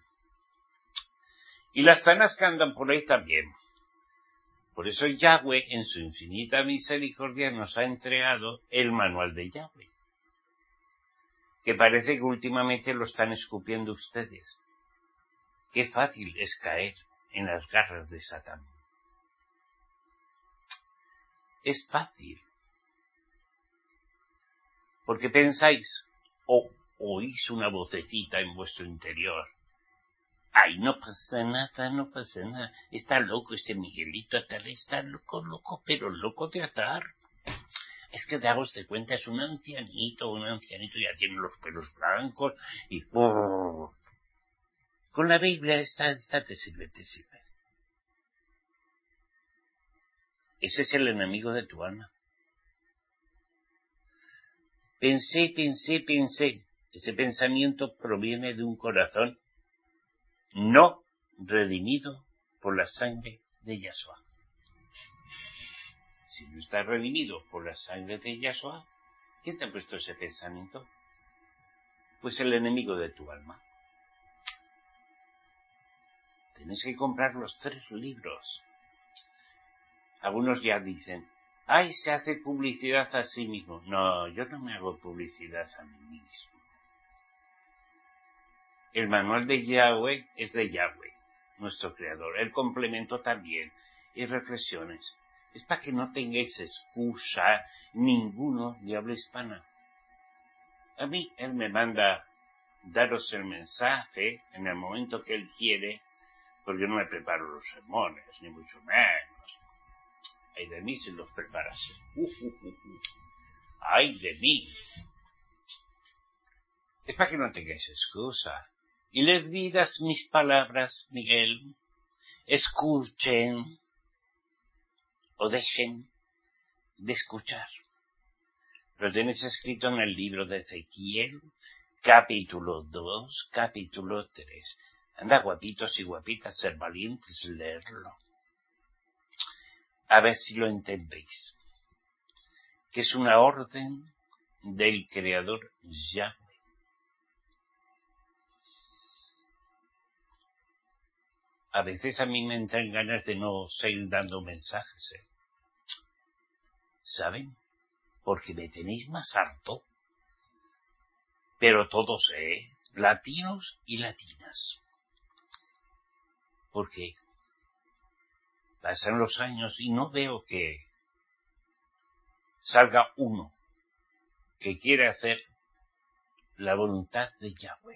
Speaker 1: Y las tanas que andan por ahí también. Por eso Yahweh, en su infinita misericordia, nos ha entregado el manual de Yahweh, que parece que últimamente lo están escupiendo ustedes. Qué fácil es caer en las garras de Satán. Es fácil. Porque pensáis, o oís una vocecita en vuestro interior. Ay, no pasa nada, no pasa nada. Está loco este Miguelito Atar, está loco, loco, pero loco de atar. Es que daos de cuenta, es un ancianito, un ancianito ya tiene los pelos blancos y... ¡oh! Con la Biblia está, está, te sirve, te sirve. Ese es el enemigo de tu alma. Pensé, pensé, pensé. Ese pensamiento proviene de un corazón no redimido por la sangre de Yahshua. Si no estás redimido por la sangre de Yahshua, ¿quién te ha puesto ese pensamiento? Pues el enemigo de tu alma. Tienes que comprar los tres libros. Algunos ya dicen, ay, se hace publicidad a sí mismo. No, yo no me hago publicidad a mí mismo. El manual de Yahweh es de Yahweh, nuestro creador. El complemento también, y reflexiones. Es para que no tengáis excusa ninguno de habla hispana. A mí, él me manda daros el mensaje en el momento que él quiere, porque no me preparo los sermones, ni mucho menos. Ay de mí si los preparas. Uh, uh, uh, uh. Ay de mí. Es para que no tengáis excusa. Y les digas mis palabras, Miguel. Escuchen o dejen de escuchar. Lo tenéis escrito en el libro de Ezequiel, capítulo dos, capítulo tres. Anda, guapitos y guapitas, ser valientes, leerlo. A ver si lo entendéis. Que es una orden del Creador Yahweh. A veces a mí me entran ganas de no seguir dando mensajes, ¿eh? ¿Saben? Porque me tenéis más harto. Pero todos, ¿eh? Latinos y latinas. ¿Por qué? Pasan los años y no veo que salga uno que quiere hacer la voluntad de Yahweh.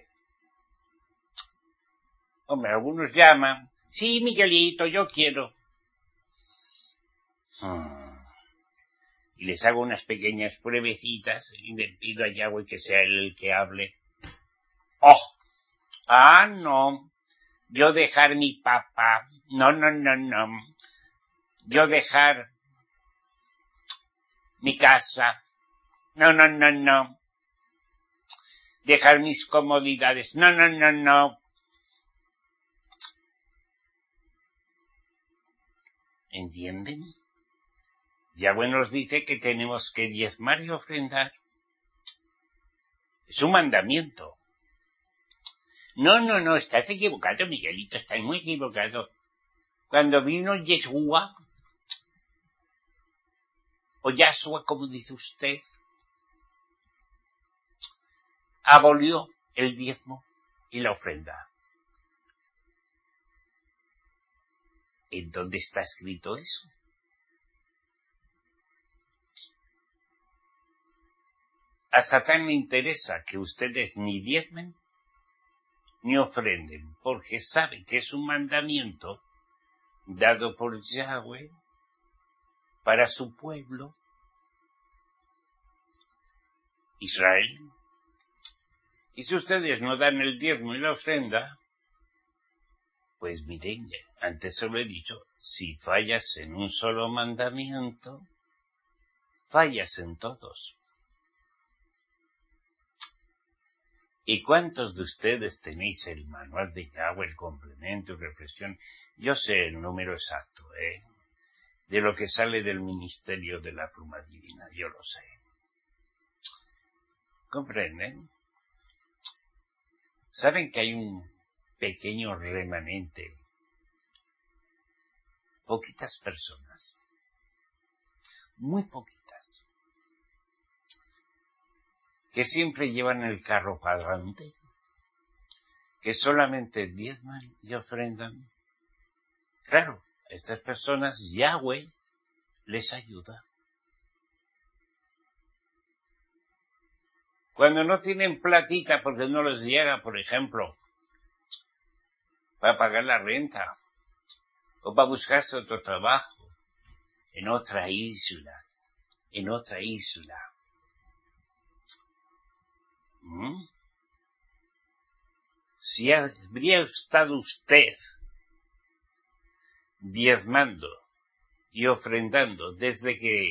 Speaker 1: Hombre, algunos llaman, sí, Miguelito, yo quiero. Hmm. Y les hago unas pequeñas pruebecitas y le pido a Yahweh que sea él el que hable. ¡Oh! Ah, no. Yo dejar mi papá. No, no, no, no. Yo dejar mi casa. No, no, no, no. Dejar mis comodidades. No, no, no, no. ¿Entienden? Yahweh nos dice que tenemos que diezmar y ofrendar. Es un mandamiento. No, no, no, estás equivocado, Miguelito, estás muy equivocado. Cuando vino Yeshua, o Yahshua, como dice usted, abolió el diezmo y la ofrenda. ¿En dónde está escrito eso? A Satán le interesa que ustedes ni diezmen ni ofrenden, porque sabe que es un mandamiento dado por Yahweh para su pueblo, Israel. Y si ustedes no dan el diezmo y la ofrenda, pues miren, antes se lo he dicho, si fallas en un solo mandamiento, fallas en todos. ¿Y cuántos de ustedes tenéis el manual de Yahweh, el complemento y reflexión? Yo sé el número exacto, ¿eh? De lo que sale del ministerio de la pluma divina, yo lo sé. ¿Comprenden? ¿Saben que hay un pequeño remanente? Poquitas personas. Muy poquitas. Que siempre llevan el carro para adelante, que solamente diezman y ofrendan. Claro, a estas personas Yahweh les ayuda. Cuando no tienen platita porque no les llega, por ejemplo, para pagar la renta, o para buscarse otro trabajo, en otra isla, en otra isla, ¿Mm? Si habría estado usted diezmando y ofrendando desde que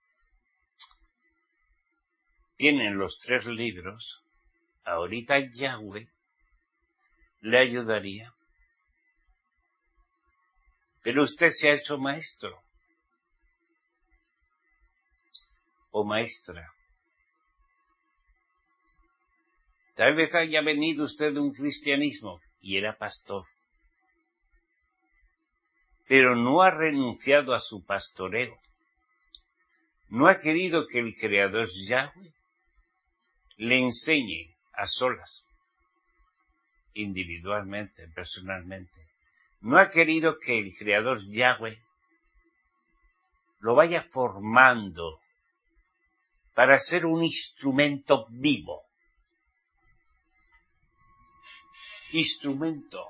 Speaker 1: tienen los tres libros, ahorita Yahweh le ayudaría. Pero usted se ha hecho maestro o maestra. Tal vez haya venido usted de un cristianismo y era pastor, pero no ha renunciado a su pastoreo. No ha querido que el Creador Yahweh le enseñe a solas, individualmente, personalmente. No ha querido que el Creador Yahweh lo vaya formando para ser un instrumento vivo. Instrumento,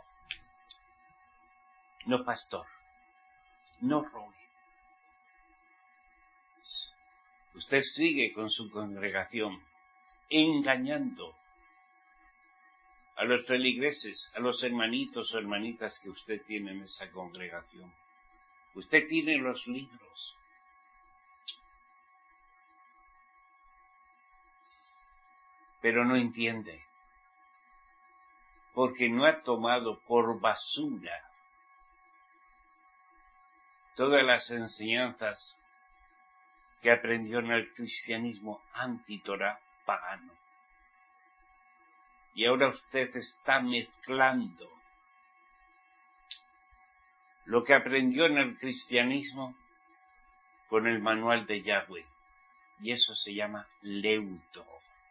Speaker 1: no pastor, no robe. Usted sigue con su congregación engañando a los feligreses, a los hermanitos o hermanitas que usted tiene en esa congregación. Usted tiene los libros. Pero no entiende. Porque no ha tomado por basura todas las enseñanzas que aprendió en el cristianismo anti-Torá pagano. Y ahora usted está mezclando lo que aprendió en el cristianismo con el manual de Yahweh. Y eso se llama leudo.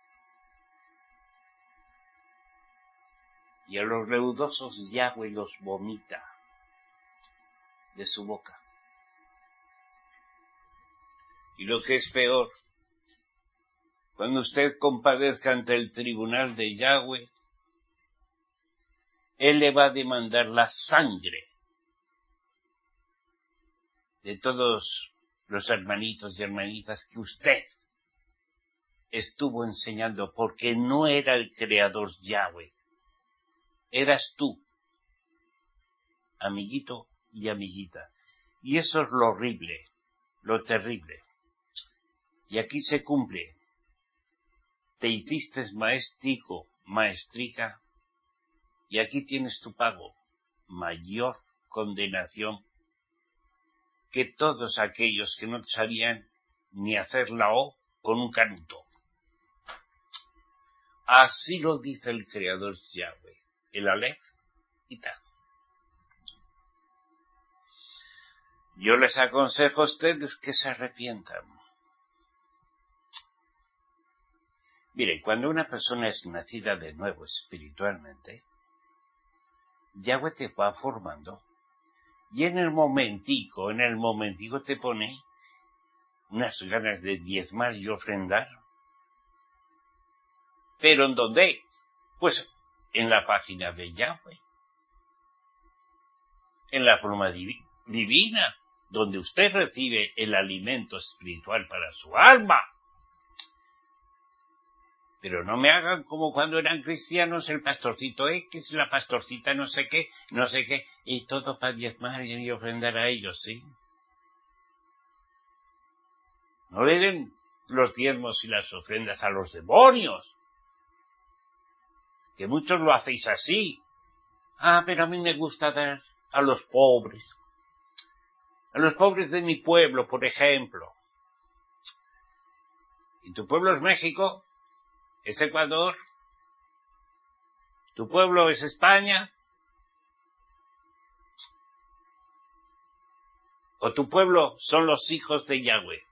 Speaker 1: Y a los leudosos Yahweh los vomita de su boca. Y lo que es peor, cuando usted compadezca ante el tribunal de Yahweh, Él le va a demandar la sangre de todos los hermanitos y hermanitas que usted estuvo enseñando, porque no era el creador Yahweh, eras tú, amiguito y amiguita. Y eso es lo horrible, lo terrible. Y aquí se cumple. Te hiciste maestrico, maestrica, y aquí tienes tu pago. Mayor condenación que todos aquellos que no sabían ni hacer la O con un canuto. Así lo dice el creador Yahweh, el Aleph y Taf. Yo les aconsejo a ustedes que se arrepientan. Miren, cuando una persona es nacida de nuevo espiritualmente, Yahweh te va formando y en el momentico, en el momentico te pone unas ganas de diezmar y ofrendar. ¿Pero en dónde? Pues en la página de Yahweh, en la pluma divi- divina, donde usted recibe el alimento espiritual para su alma. Pero no me hagan como cuando eran cristianos, el pastorcito X, la pastorcita no sé qué, no sé qué, y todo para diezmar y ofrendar a ellos, ¿sí? No le den los diezmos y las ofrendas a los demonios, que muchos lo hacéis así. Ah, pero a mí me gusta dar a los pobres, a los pobres de mi pueblo, por ejemplo. ¿Y tu pueblo es México? ¿Es Ecuador? ¿Tu pueblo es España? ¿O tu pueblo son los hijos de Yahweh?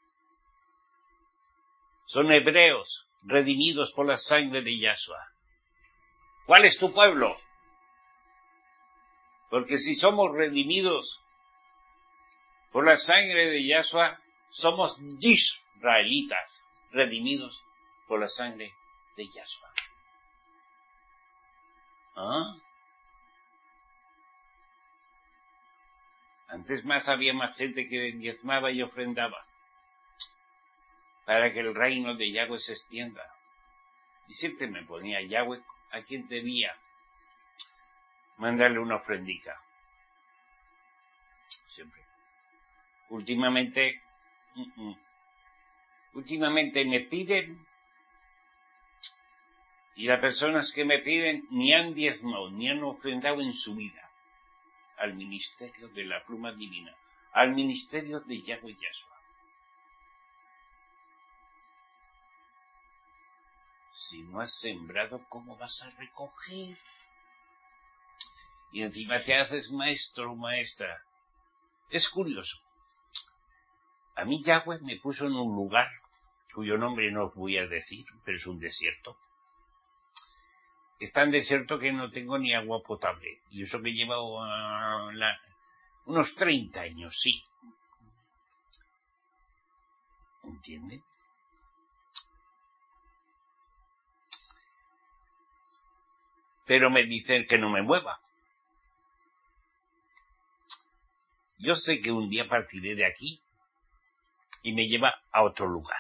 Speaker 1: Son hebreos redimidos por la sangre de Yahshua. ¿Cuál es tu pueblo? Porque si somos redimidos por la sangre de Yahshua, somos israelitas, redimidos por la sangre de Yahshua. ¿Ah? Antes más había más gente que diezmaba y ofrendaba para que el reino de Yahweh se extienda. Y siempre me ponía Yahweh a quien debía mandarle una ofrendica. Siempre. Últimamente, uh -uh. últimamente me piden, y las personas que me piden ni han diezmado, ni han ofrendado en su vida al ministerio de la pluma divina, al ministerio de Yahweh Yahshua. Si no has sembrado, ¿cómo vas a recoger? Y encima te haces maestro o maestra. Es curioso. A mí Yahweh me puso en un lugar cuyo nombre no os voy a decir, pero es un desierto. Es tan desierto que no tengo ni agua potable. Y eso que lleva uh, la, unos treinta años, sí. ¿Entienden? Pero me dicen que no me mueva. Yo sé que un día partiré de aquí y me lleva a otro lugar.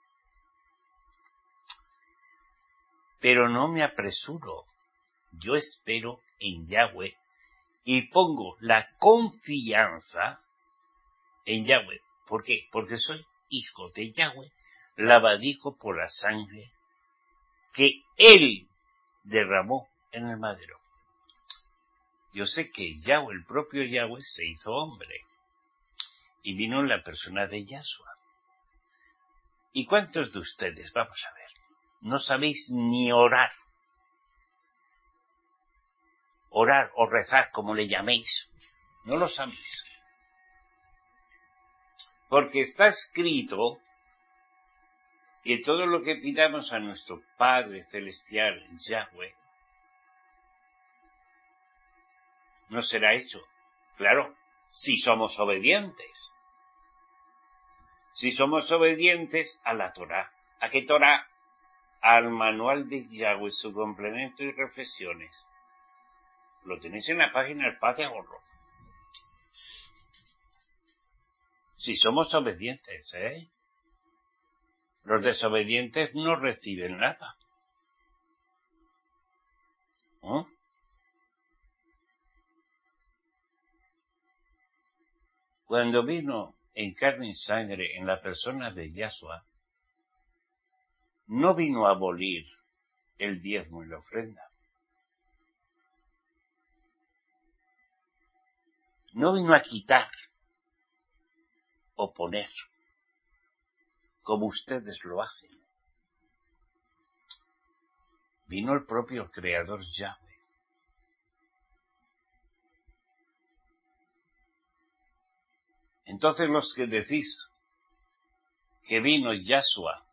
Speaker 1: Pero no me apresuro. Yo espero en Yahweh y pongo la confianza en Yahweh. ¿Por qué? Porque soy hijo de Yahweh, lavadijo por la sangre que Él derramó en el madero. Yo sé que Yahweh, el propio Yahweh, se hizo hombre y vino en la persona de Yahshua. ¿Y cuántos de ustedes, vamos a ver, no sabéis ni orar? Orar o rezar, como le llaméis, no lo sabéis. Porque está escrito que todo lo que pidamos a nuestro Padre Celestial, Yahweh, no será hecho. Claro, si somos obedientes. Si somos obedientes a la Torá. ¿A qué Torá? Al manual de Yahweh, su complemento y reflexiones. Lo tenéis en la página del Paz de Ahorro. Si somos obedientes, ¿eh? Los desobedientes no reciben nada. ¿Eh? Cuando vino en carne y sangre en la persona de Yahshua, no vino a abolir el diezmo y la ofrenda. No vino a quitar o poner, como ustedes lo hacen. Vino el propio Creador Yahweh. Entonces los que decís que vino Yahshua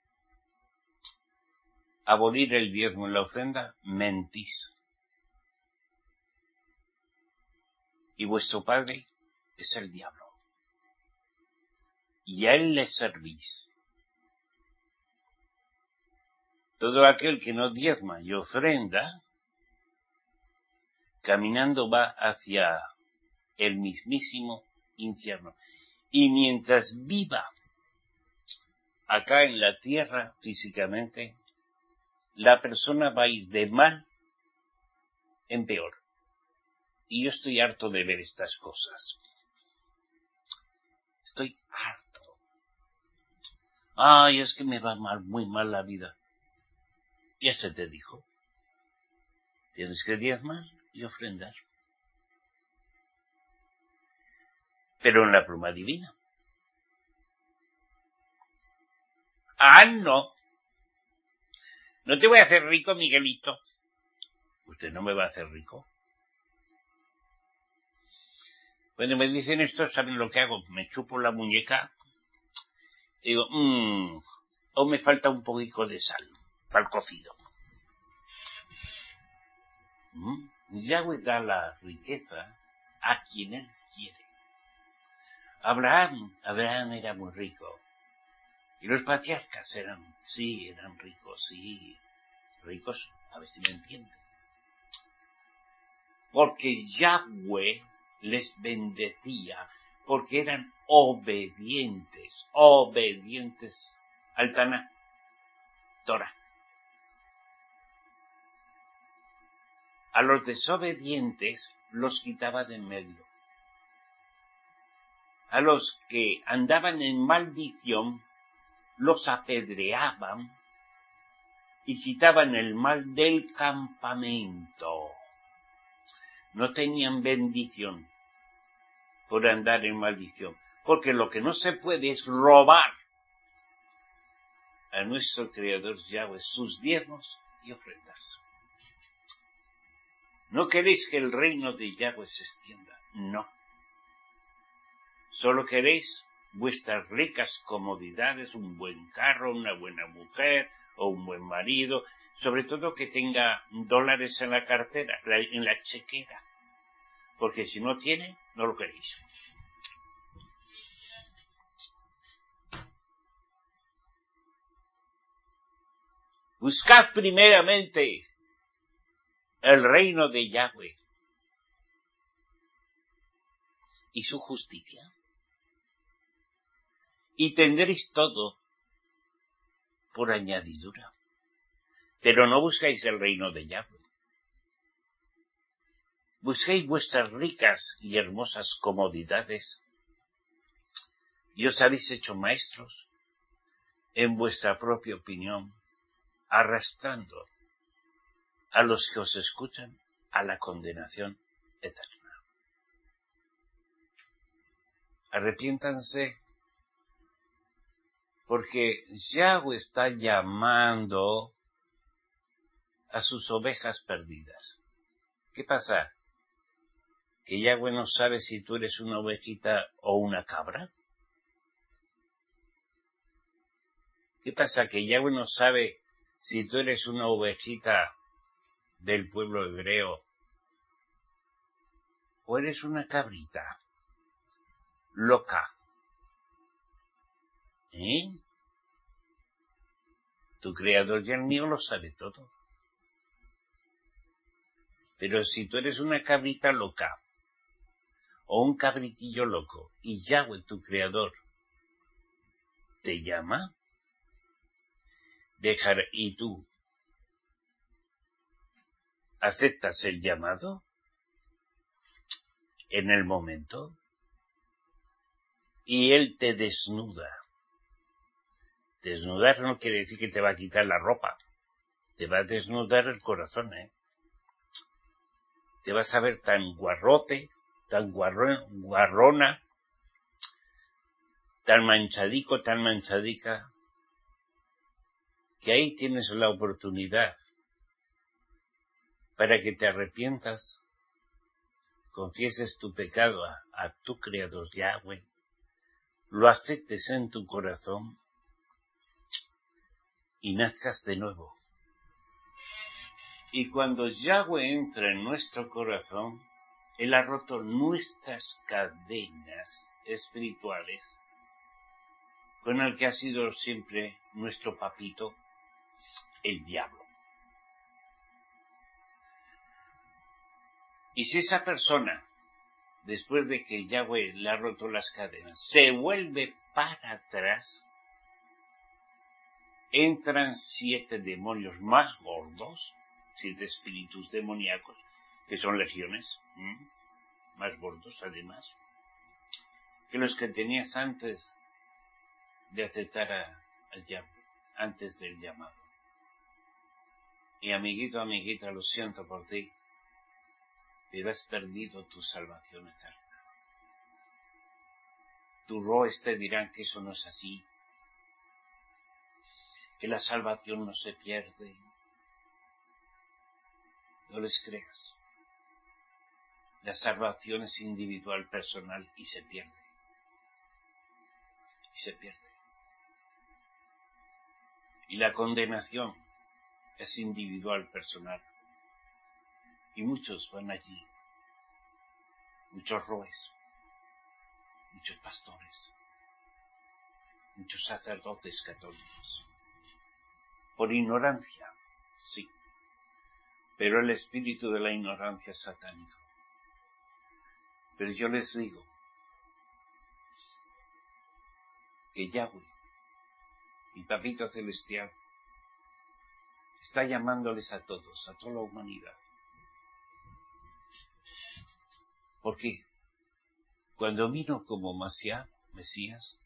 Speaker 1: a abolir el diezmo y la ofrenda, mentís. Y vuestro padre es el diablo. Y a él le servís. Todo aquel que no diezma y ofrenda, caminando va hacia el mismísimo infierno. Y mientras viva acá en la tierra físicamente, la persona va a ir de mal en peor. Y yo estoy harto de ver estas cosas. Estoy harto. Ay, es que me va mal, muy mal la vida. Ya se te dijo. Tienes que diezmar y ofrendar. Pero en la pluma divina. Ah, no. No te voy a hacer rico, Miguelito. Usted no me va a hacer rico. Cuando me dicen esto, ¿saben lo que hago? Me chupo la muñeca y digo, mmm, o me falta un poquito de sal para el cocido. ¿Mm? Yahweh da la riqueza a quien Él quiere. Abraham, Abraham era muy rico. Y los patriarcas eran, sí, eran ricos, sí, ricos, a ver si me entienden. Porque Yahweh les bendecía, porque eran obedientes, obedientes al Taná, Torah. A los desobedientes los quitaba de en medio. A los que andaban en maldición los apedreaban y quitaban el mal del campamento. No tenían bendición por andar en maldición, porque lo que no se puede es robar a nuestro Creador Yahweh sus diezmos y ofrendas. ¿No queréis que el reino de Yahweh se extienda? No. Solo queréis vuestras ricas comodidades, un buen carro, una buena mujer o un buen marido, sobre todo que tenga dólares en la cartera, en la chequera, porque si no tiene, no lo queréis. Buscad primeramente el reino de Yahweh y su justicia, y tendréis todo por añadidura. Pero no buscáis el reino de Yahweh. Buscáis vuestras ricas y hermosas comodidades y os habéis hecho maestros en vuestra propia opinión, arrastrando a los que os escuchan a la condenación eterna. Arrepiéntanse, porque Yahweh está llamando a sus ovejas perdidas. ¿Qué pasa? ¿Que Yahweh no sabe si tú eres una ovejita o una cabra? ¿Qué pasa? ¿Que Yahweh no sabe si tú eres una ovejita del pueblo hebreo o eres una cabrita loca? ¿Eh? Tu Creador y el mío lo sabe todo. Pero si tú eres una cabrita loca o un cabritillo loco y Yahweh, tu Creador, te llama, dejar y tú aceptas el llamado en el momento y Él te desnuda. Desnudar no quiere decir que te va a quitar la ropa, te va a desnudar el corazón, ¿eh? Te vas a ver tan guarrote, tan guarrón, guarrona, tan manchadico, tan manchadica, que ahí tienes la oportunidad para que te arrepientas, confieses tu pecado a, a tu Creador Yahweh, lo aceptes en tu corazón y nazcas de nuevo. Y cuando Yahweh entra en nuestro corazón, Él ha roto nuestras cadenas espirituales con el que ha sido siempre nuestro papito, el diablo. Y si esa persona, después de que Yahweh le ha roto las cadenas, se vuelve para atrás, entran siete demonios más gordos, siete espíritus demoníacos, que son legiones, ¿m? más gordos además, que los que tenías antes de aceptar a, a Yahweh, antes del llamado. Y amiguito, amiguita, lo siento por ti, pero has perdido tu salvación eterna. Tu roes te dirán que eso no es así, que la salvación no se pierde. No les creas. La salvación es individual, personal, y se pierde. Y se pierde. Y la condenación es individual, personal. Y muchos van allí. Muchos roes. Muchos pastores. Muchos sacerdotes católicos. Por ignorancia, sí. Pero el espíritu de la ignorancia es satánico. Pero yo les digo que Yahweh, mi papito celestial, está llamándoles a todos, a toda la humanidad. ¿Por qué? Cuando vino como Masías, Mesías,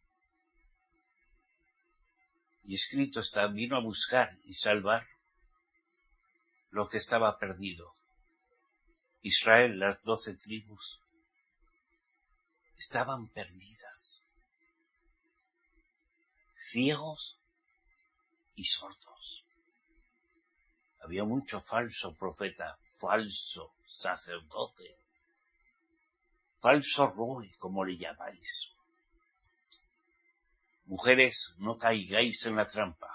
Speaker 1: y escrito está, vino a buscar y salvar lo que estaba perdido. Israel, las doce tribus, estaban perdidas, ciegos y sordos. Había mucho falso profeta, falso sacerdote, falso roe, como le llamáis. Mujeres, no caigáis en la trampa.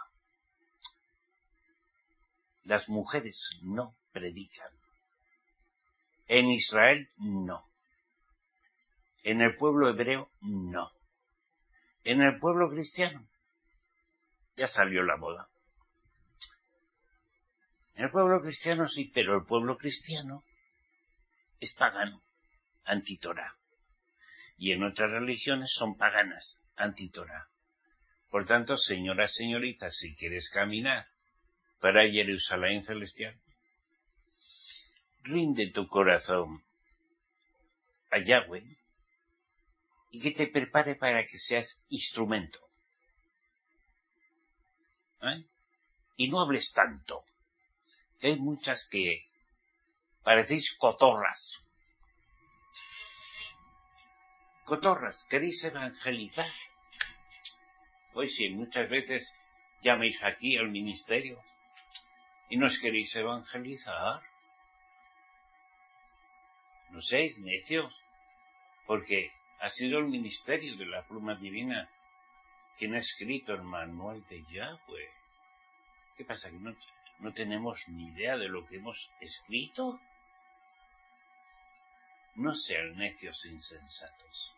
Speaker 1: Las mujeres no predican. En Israel, no. En el pueblo hebreo, no. En el pueblo cristiano, ya salió la moda. En el pueblo cristiano sí, pero el pueblo cristiano es pagano, anti-Torah. Y en otras religiones son paganas, anti-Torah. Por tanto, señoras, señoritas, si quieres caminar para Jerusalén celestial, rinde tu corazón a Yahweh y que te prepare para que seas instrumento. ¿Eh? Y no hables tanto, que hay muchas que parecéis cotorras. Cotorras, queréis evangelizar. Pues sí, muchas veces llaméis aquí al ministerio y nos queréis evangelizar. No seáis necios, porque ha sido el ministerio de la pluma divina quien ha escrito el manual de Yahweh. ¿Qué pasa? ¿Que no, no tenemos ni idea de lo que hemos escrito? No sean necios insensatos.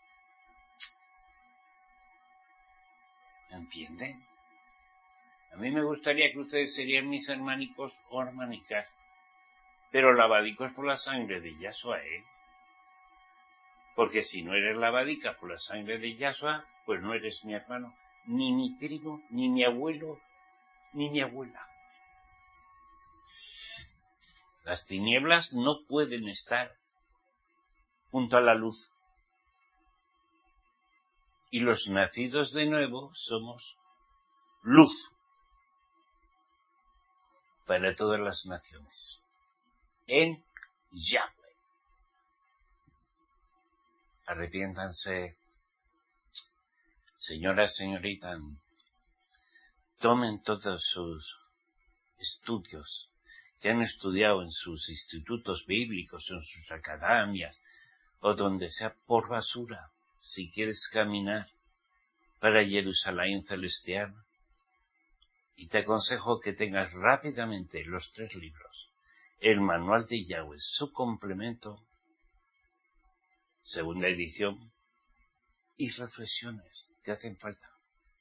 Speaker 1: ¿Entienden? A mí me gustaría que ustedes serían mis hermanicos o hermanicas, pero lavadicos por la sangre de Yahshua, ¿eh? Porque si no eres lavadica por la sangre de Yahshua, pues no eres mi hermano, ni mi primo, ni mi abuelo, ni mi abuela. Las tinieblas no pueden estar junto a la luz. Y los nacidos de nuevo somos luz para todas las naciones. En Yahweh. Arrepiéntanse, señoras, señoritas, tomen todos sus estudios que han estudiado en sus institutos bíblicos, en sus academias, o donde sea, por basura, si quieres caminar para Jerusalén celestial. Y te aconsejo que tengas rápidamente los tres libros, el manual de Yahweh, su complemento, segunda edición, y reflexiones que hacen falta.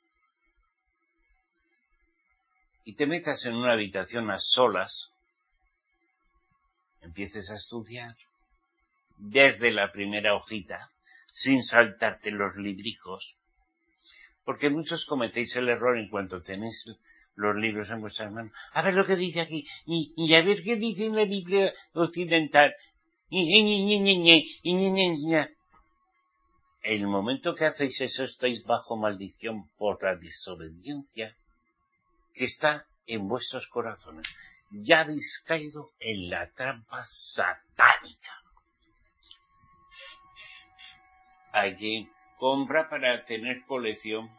Speaker 1: Y te metas en una habitación a solas, empieces a estudiar desde la primera hojita, sin saltarte los libricos, porque muchos cometéis el error en cuanto tenéis los libros en vuestras manos. A ver lo que dice aquí, y, y a ver qué dice en la Biblia occidental. Y, y, y, y, y, y, y, y. El momento que hacéis eso estáis bajo maldición por la desobediencia que está en vuestros corazones. Ya habéis caído en la trampa satánica. Hay quien compra para tener colección,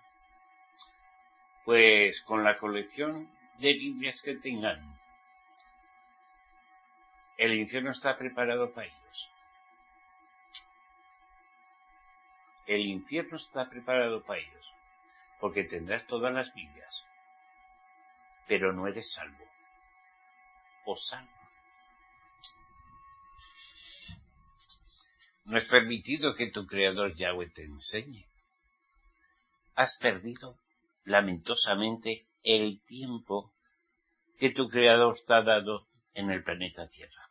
Speaker 1: pues con la colección de Biblias que tengan, el infierno está preparado para ellos. El infierno está preparado para ellos, porque tendrás todas las Biblias, pero no eres salvo, o salvo. No es permitido que tu Creador Yahweh te enseñe. Has perdido lamentosamente el tiempo que tu Creador te ha dado en el planeta Tierra.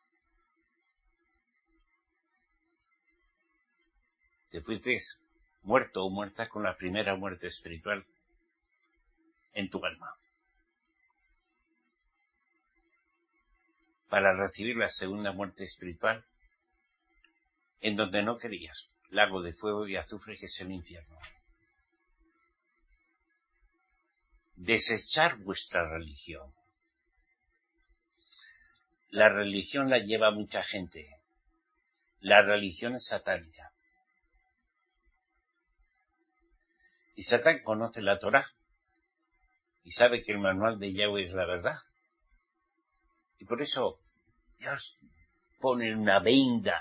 Speaker 1: Te fuiste muerto o muerta con la primera muerte espiritual en tu alma, para recibir la segunda muerte espiritual en donde no querías, lago de fuego y azufre, que es el infierno. Desechar vuestra religión. La religión la lleva mucha gente. La religión es satánica. Y Satán conoce la Torá y sabe que el manual de Yahweh es la verdad. Y por eso Dios pone una venda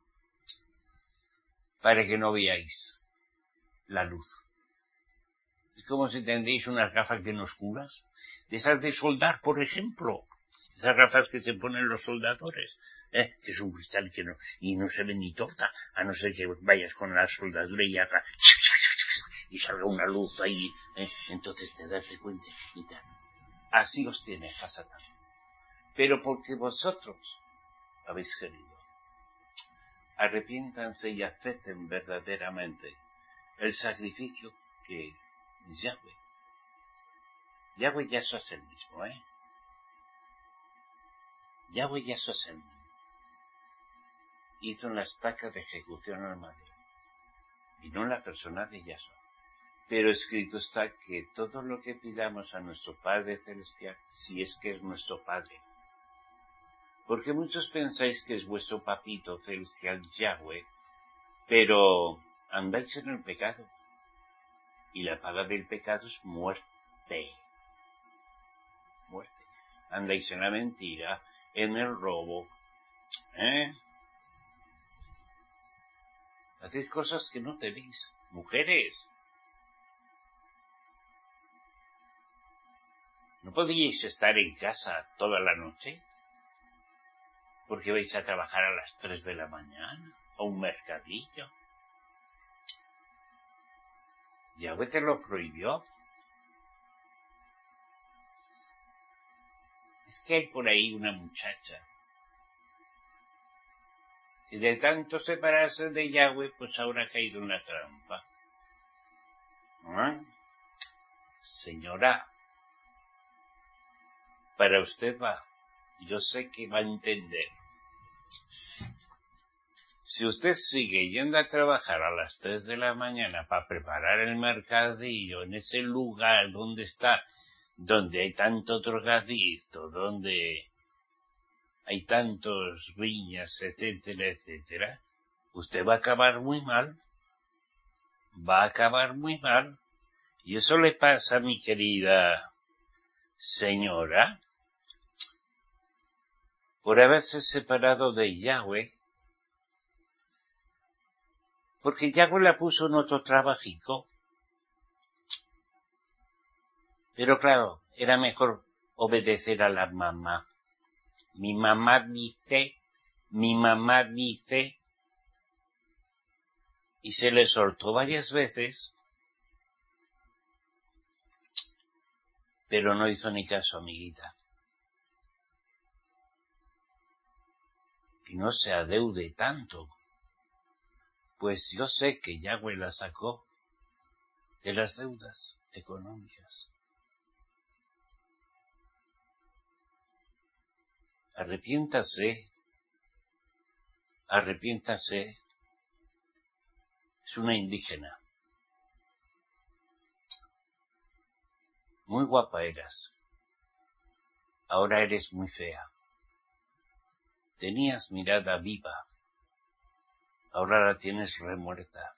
Speaker 1: para que no veáis la luz. Es como si tendréis unas gafas bien oscuras, de esas de soldar, por ejemplo. Esas gafas que se ponen los soldadores, ¿eh? Que es un cristal que no, y no se ve ni torta, a no ser que vayas con la soldadura y haga y salga una luz ahí, ¿eh? Entonces te das cuenta y tal. Así os tiene Hasatán. pero porque vosotros habéis querido. Arrepiéntanse y acepten verdaderamente el sacrificio que Yahweh, Yahweh ya sos el mismo, ¿eh? Yahweh ya sos el mismo. Hizo una estaca de ejecución al madero, y no en la persona de Yahshua. Pero escrito está que todo lo que pidamos a nuestro Padre Celestial, si es que es nuestro Padre, porque muchos pensáis que es vuestro papito celestial Yahweh, pero andáis en el pecado, y la paga del pecado es muerte. Muerte. Andáis en la mentira, en el robo, ¿eh? Hacéis cosas que no tenéis. Mujeres, ¿no podíais estar en casa toda la noche? Porque vais a trabajar a las tres de la mañana, a un mercadillo. Yahweh te lo prohibió. Es que hay por ahí una muchacha que de tanto separarse de Yahweh, pues ahora ha caído en la trampa. ¿Ah? Señora, para usted va. Yo sé que va a entender. Si usted sigue yendo a trabajar a las tres de la mañana para preparar el mercadillo en ese lugar donde está, donde hay tanto drogadicto, donde hay tantos viñas, etcétera, etcétera, usted va a acabar muy mal. Va a acabar muy mal. Y eso le pasa, mi querida señora, por haberse separado de Yahweh, porque Yahweh la puso en otro trabajico. Pero claro, era mejor obedecer a la mamá. Mi mamá dice, mi mamá dice, y se le soltó varias veces, pero no hizo ni caso, amiguita. Y no se adeude tanto, pues yo sé que Yahweh la sacó de las deudas económicas. Arrepiéntase, arrepiéntase. Es una indígena. Muy guapa eras. Ahora eres muy fea. Tenías mirada viva. Ahora la tienes remuerta.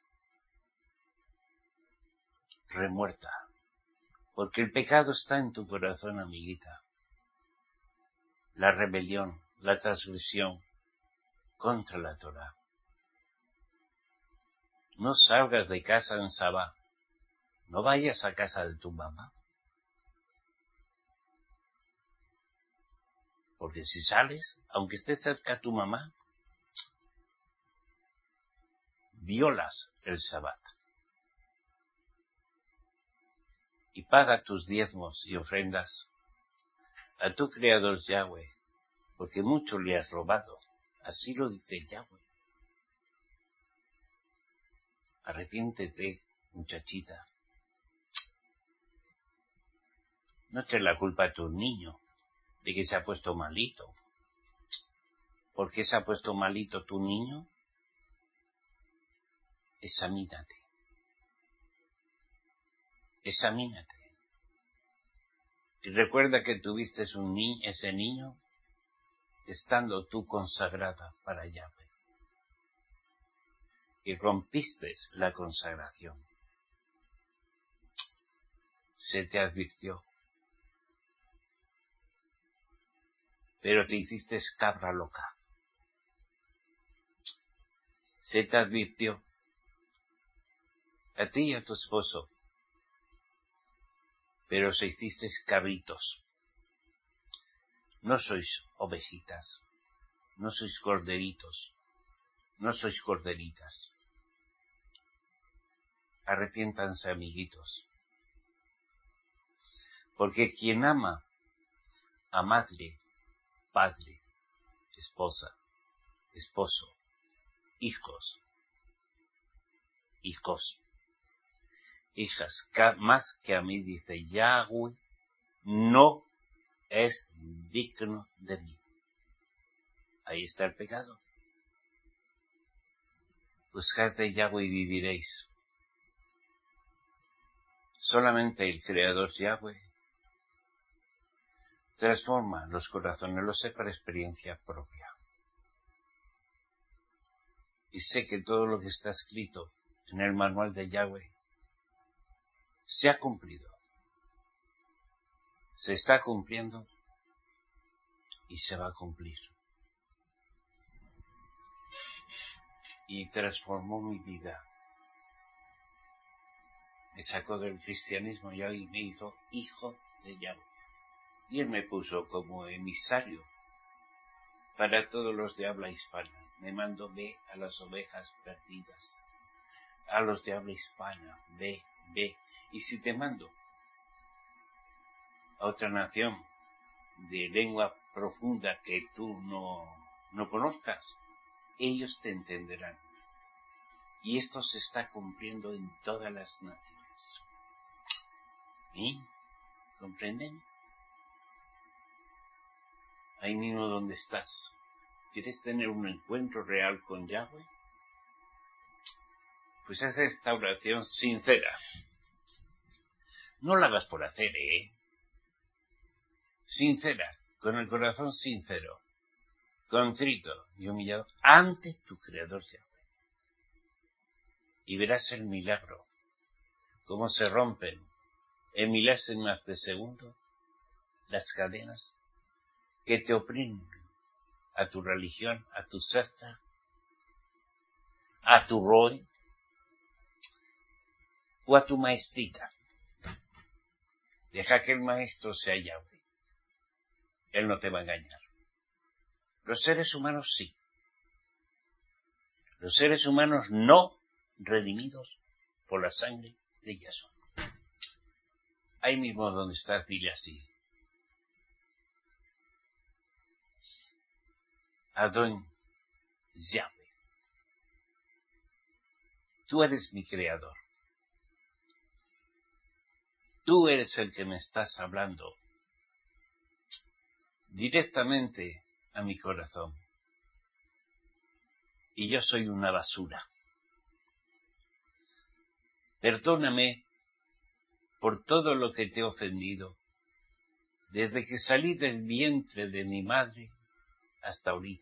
Speaker 1: Remuerta. Porque el pecado está en tu corazón, amiguita. La rebelión, la transgresión contra la Torah. No salgas de casa en Sabá. No vayas a casa de tu mamá. Porque si sales, aunque esté cerca tu mamá, violas el Sabbat. Y paga tus diezmos y ofrendas a tu Creador Yahweh, porque mucho le has robado. Así lo dice Yahweh. Arrepiéntete, muchachita. No eches la culpa a tu niño de que se ha puesto malito. ¿Por qué se ha puesto malito tu niño? Examínate. Examínate. Y recuerda que tuviste un ni- ese niño estando tú consagrada para Yahweh. Y rompiste la consagración. Se te advirtió. Pero te hiciste cabra loca. Se te advirtió. A ti y a tu esposo. Pero se hiciste cabritos. No sois ovejitas. No sois corderitos. No sois corderitas. Arrepiéntanse, amiguitos. Porque quien ama a madre, padre, esposa, esposo, hijos, hijos, hijas, más que a mí, dice Yahweh, no es digno de mí. Ahí está el pecado. Buscad de Yahweh y viviréis. Solamente el Creador Yahweh transforma los corazones, lo sé por experiencia propia. Y sé que todo lo que está escrito en el manual de Yahweh se ha cumplido. Se está cumpliendo y se va a cumplir. Y transformó mi vida. Me sacó del cristianismo y hoy me hizo hijo de Yahweh. Y él me puso como emisario para todos los de habla hispana. Me mandó, ve a las ovejas perdidas. A los de habla hispana, ve, ve. Y si te mando a otra nación de lengua profunda que tú no, no conozcas, ellos te entenderán. Y esto se está cumpliendo en todas las naciones. ¿Sí? ¿Comprenden? Ahí mismo donde estás. ¿Quieres tener un encuentro real con Yahweh? Pues haz esta oración sincera. No la hagas por hacer, ¿eh? Sincera, con el corazón sincero, contrito y humillado ante tu Creador Yahweh. Y verás el milagro, cómo se rompen en milésimas de segundo las cadenas que te oprimen a tu religión, a tu secta, a tu rol o a tu maestrita. Deja que el maestro sea Yahweh. Él no te va a engañar. Los seres humanos sí. Los seres humanos no redimidos por la sangre de Yahshua. Ahí mismo donde estás, dile así. Adón Yahweh. Tú eres mi creador. Tú eres el que me estás hablando directamente a mi corazón. Y yo soy una basura. Perdóname por todo lo que te he ofendido, desde que salí del vientre de mi madre hasta ahorita.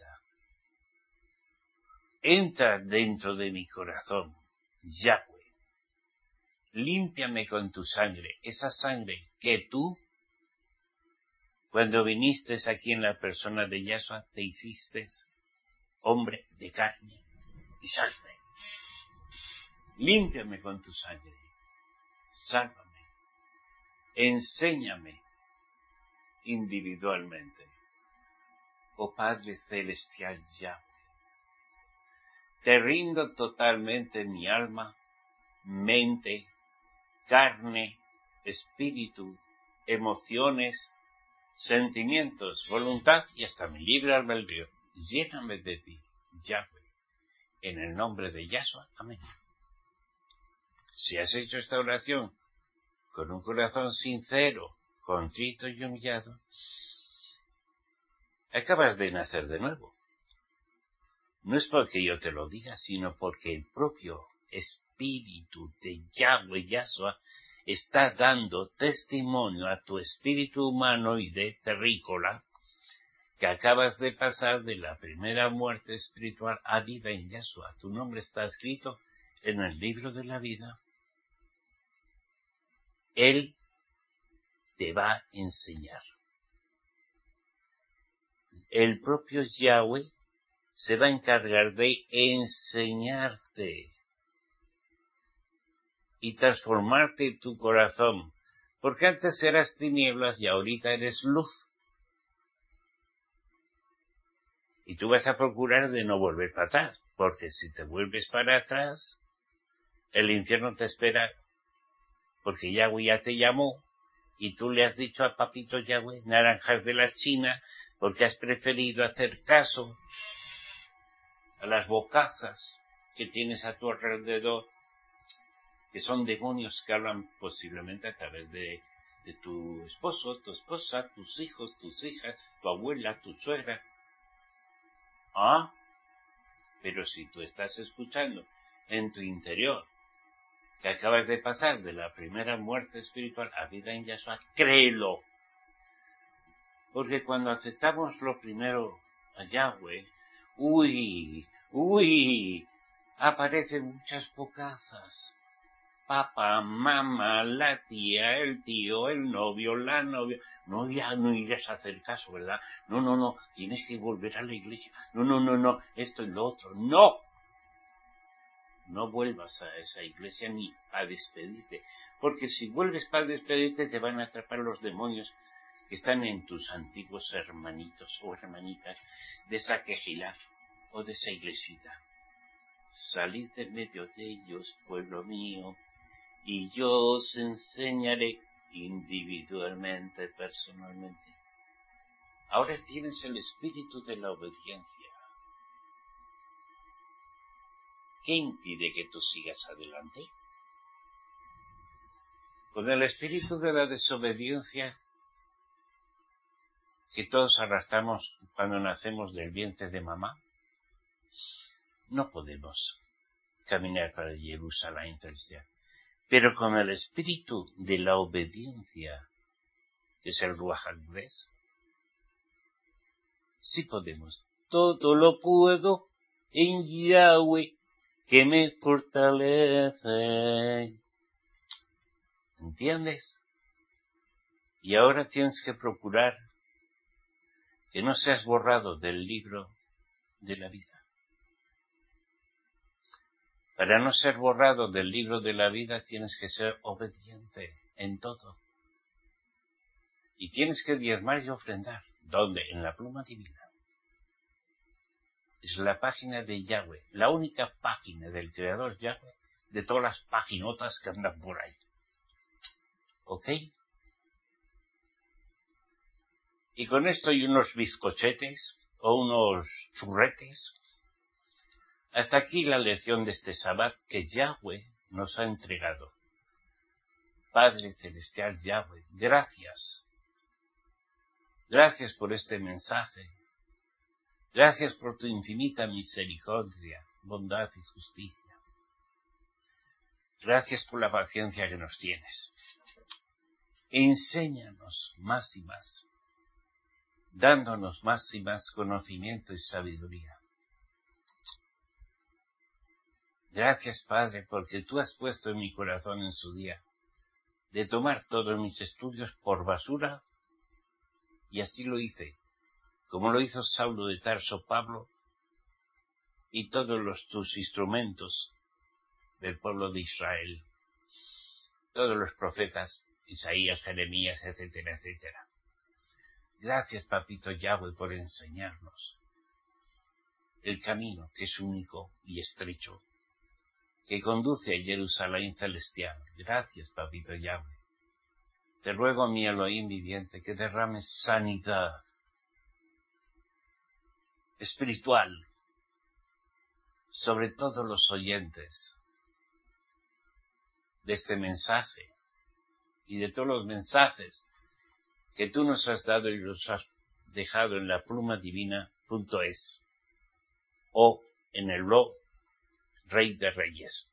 Speaker 1: Entra dentro de mi corazón, Yahweh. Límpiame con tu sangre, esa sangre que tú, cuando viniste aquí en la persona de Yahshua, te hiciste hombre de carne y sangre. Límpiame con tu sangre. Sálvame. Enséñame individualmente. Oh Padre Celestial Yahweh, te rindo totalmente mi alma, mente, carne, espíritu, emociones, sentimientos, voluntad y hasta mi libre albedrío. Lléname de ti, Yahweh, en el nombre de Yahshua. Amén. Si has hecho esta oración con un corazón sincero, contrito y humillado, acabas de nacer de nuevo. No es porque yo te lo diga, sino porque el propio espíritu de Yahweh Yahshua está dando testimonio a tu espíritu humano y de terrícola que acabas de pasar de la primera muerte espiritual a vida en Yahshua. Tu nombre está escrito en el libro de la vida. Él te va a enseñar. El propio Yahweh se va a encargar de enseñarte y transformarte tu corazón, porque antes eras tinieblas y ahorita eres luz. Y tú vas a procurar de no volver para atrás, porque si te vuelves para atrás, el infierno te espera, porque Yahweh ya te llamó y tú le has dicho a papito Yahweh, naranjas de la China, porque has preferido hacer caso a las bocazas que tienes a tu alrededor, que son demonios que hablan posiblemente a través de, de tu esposo, tu esposa, tus hijos, tus hijas, tu abuela, tu suegra. Ah, pero si tú estás escuchando en tu interior que acabas de pasar de la primera muerte espiritual a vida en Yahshua, créelo. Porque cuando aceptamos lo primero a Yahweh, uy, uy, aparecen muchas bocazas. Papá, mamá, la tía, el tío, el novio, la novia. No, ya no irás a hacer caso, ¿verdad? No, no, no, tienes que volver a la iglesia. No, no, no, no, esto y lo otro. ¡No! No vuelvas a esa iglesia ni a despedirte. Porque si vuelves para despedirte te van a atrapar los demonios que están en tus antiguos hermanitos o hermanitas de esa quejilá o de esa iglesita. Salid de medio de ellos, pueblo mío, y yo os enseñaré individualmente, personalmente. Ahora tienes el espíritu de la obediencia. ¿Qué impide que tú sigas adelante? Con el espíritu de la desobediencia que todos arrastramos cuando nacemos del vientre de mamá, no podemos caminar para Jerusalén celestial. Pero con el espíritu de la obediencia, que es el Ruach HaKodesh, sí podemos. Todo lo puedo en Yahweh, que me fortalece. ¿Entiendes? Y ahora tienes que procurar que no seas borrado del libro de la vida. Para no ser borrado del libro de la vida tienes que ser obediente en todo. Y tienes que diezmar y ofrendar. ¿Dónde? En la pluma divina. Es la página de Yahweh, la única página del Creador Yahweh de todas las paginotas que andan por ahí. ¿Ok? Y con esto y unos bizcochetes o unos churretes. Hasta aquí la lección de este Sabbat que Yahweh nos ha entregado. Padre Celestial Yahweh, gracias. Gracias por este mensaje. Gracias por tu infinita misericordia, bondad y justicia. Gracias por la paciencia que nos tienes. Enséñanos más y más, dándonos más y más conocimiento y sabiduría. Gracias, Padre, porque tú has puesto en mi corazón en su día de tomar todos mis estudios por basura, y así lo hice, como lo hizo Saulo de Tarso, Pablo, y todos los tus instrumentos del pueblo de Israel, todos los profetas, Isaías, Jeremías, etcétera, etcétera. Gracias, Papito Yahweh, por enseñarnos el camino que es único y estrecho, que conduce a Jerusalén celestial. Gracias, Papito Yahweh. Te ruego, mi Elohim viviente, que derrames sanidad espiritual sobre todos los oyentes de este mensaje y de todos los mensajes que tú nos has dado y los has dejado en la pluma divina punto es o en el blog Rey de Reyes.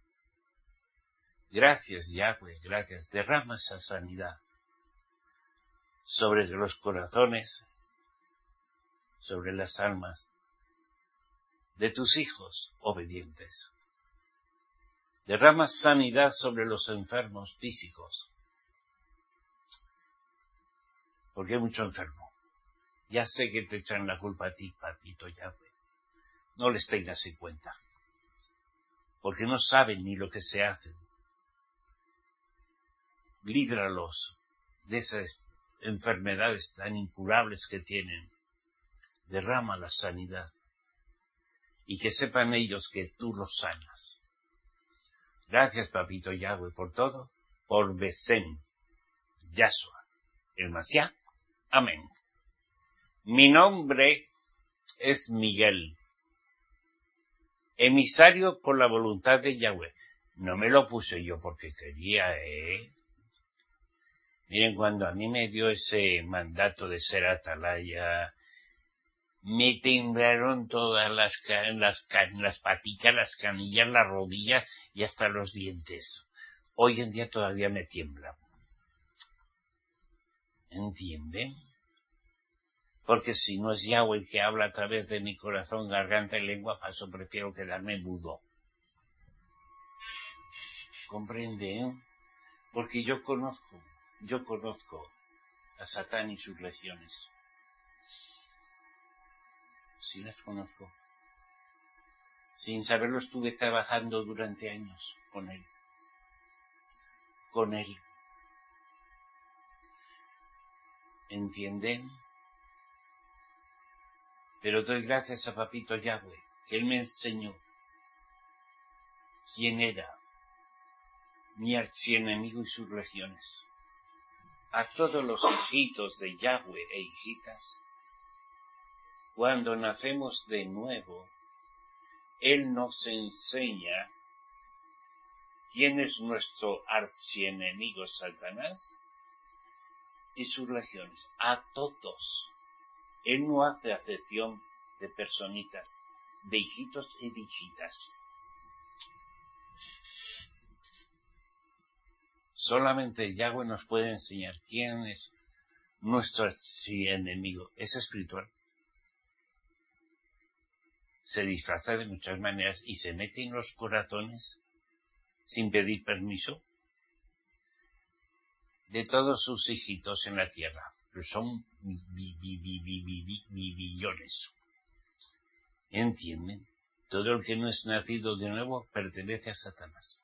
Speaker 1: Gracias, Yahweh, gracias. Derrama esa sanidad sobre los corazones, sobre las almas de tus hijos obedientes. Derrama sanidad sobre los enfermos físicos, porque hay mucho enfermo. Ya sé que te echan la culpa a ti, Papito Yahweh. No les tengas en cuenta, porque no saben ni lo que se hacen. Líbralos de esas enfermedades tan incurables que tienen. Derrama la sanidad y que sepan ellos que tú los sanas. Gracias, Papito Yahweh, por todo, por Besem, Yahshua, el Mashiach. Amén. Mi nombre es Miguel, emisario por la voluntad de Yahweh. No me lo puse yo porque quería, ¿eh? Miren, cuando a mí me dio ese mandato de ser atalaya, me temblaron todas las, las, las paticas, las canillas, las rodillas y hasta los dientes. Hoy en día todavía me tiembla. ¿Entienden? Porque si no es Yahweh el que habla a través de mi corazón, garganta y lengua, paso prefiero quedarme mudo. ¿Comprenden? Porque yo conozco, yo conozco a Satán y sus legiones. Sí las conozco. Sin saberlo estuve trabajando durante años con él. Con él. ¿Entienden? Pero doy gracias a Papito Yahweh, que él me enseñó quién era mi archienemigo y sus legiones. A todos los hijitos de Yahweh e hijitas, cuando nacemos de nuevo, él nos enseña quién es nuestro archienemigo Satanás y sus legiones. A todos. Él no hace acepción de personitas, de hijitos y de hijitas. Solamente Yahweh nos puede enseñar quién es nuestro archienemigo. Es espiritual. Se disfraza de muchas maneras y se mete en los corazones sin pedir permiso de todos sus hijitos en la tierra. Pero son billones. ¿Entienden? Todo el que no es nacido de nuevo pertenece a Satanás.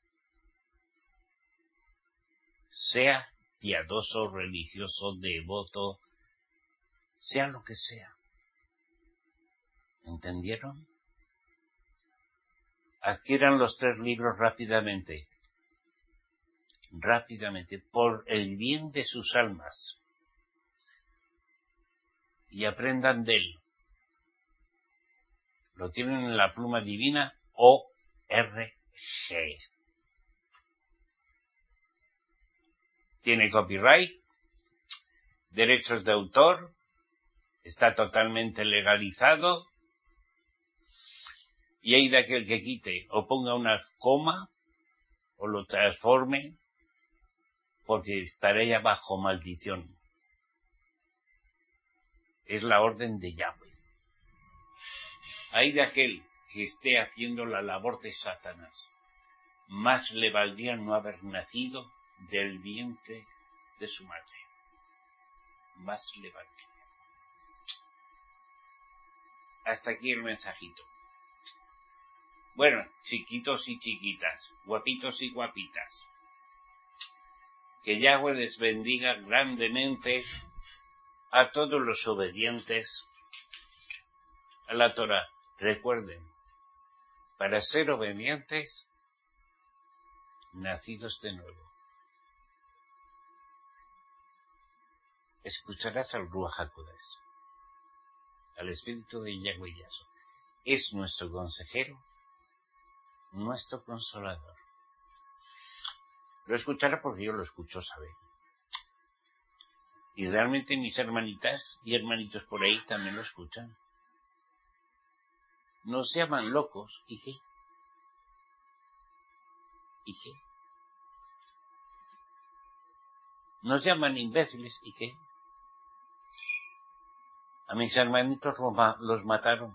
Speaker 1: Sea piadoso, religioso, devoto, sea lo que sea. ¿Entendieron? Adquieran los tres libros rápidamente. Rápidamente, por el bien de sus almas. Y aprendan de él. Lo tienen en la pluma divina O R G. Tiene copyright, derechos de autor, está totalmente legalizado, y hay de aquel que quite o ponga una coma o lo transforme, porque estaré ya bajo maldición. Es la orden de Yahweh. Hay de aquel que esté haciendo la labor de Satanás. Más le valdría no haber nacido del vientre de su madre. Más le valdría. Hasta aquí el mensajito. Bueno, chiquitos y chiquitas, guapitos y guapitas. Que Yahweh les bendiga grandemente a todos los obedientes a la Torah. Recuerden, para ser obedientes, nacidos de nuevo. Escucharás al Ruach HaKodesh, al Espíritu de Yahweh Yahshua. Es nuestro consejero, nuestro consolador. Lo escuchará porque yo lo escucho, ¿sabe? Y realmente mis hermanitas y hermanitos por ahí también lo escuchan. Nos llaman locos, ¿y qué? ¿Y qué? Nos llaman imbéciles, ¿y qué? A mis hermanitos los mataron.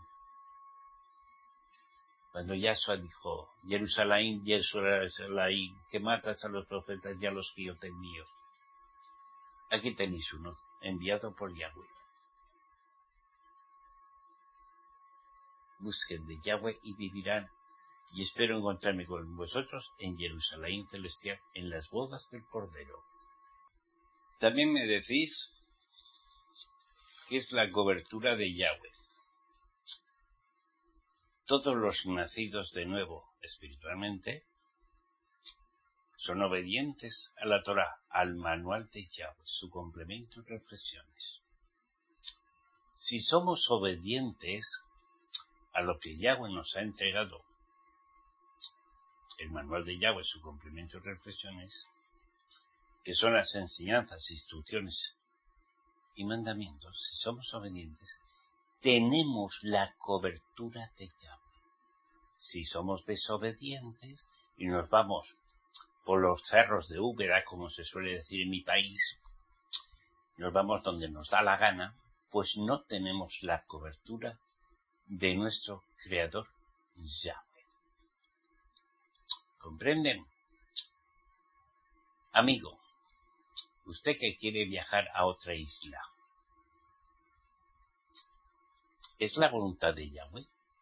Speaker 1: Cuando Yahshua dijo, Jerusalén, Jerusalén, que matas a los profetas y a los que yo te envío. Aquí tenéis uno, enviado por Yahweh. Busquen de Yahweh y vivirán. Y espero encontrarme con vosotros en Jerusalén celestial, en las bodas del Cordero. También me decís que es la cobertura de Yahweh. Todos los nacidos de nuevo espiritualmente son obedientes a la Torah, al manual de Yahweh, su complemento y reflexiones. Si somos obedientes a lo que Yahweh nos ha entregado, el manual de Yahweh, su complemento y reflexiones, que son las enseñanzas, instrucciones y mandamientos, si somos obedientes, tenemos la cobertura de Yahweh. Si somos desobedientes y nos vamos por los cerros de Úbeda, como se suele decir en mi país, nos vamos donde nos da la gana, pues no tenemos la cobertura de nuestro Creador Yahweh. ¿Comprenden? Amigo, usted que quiere viajar a otra isla, ¿es la voluntad de Yahweh?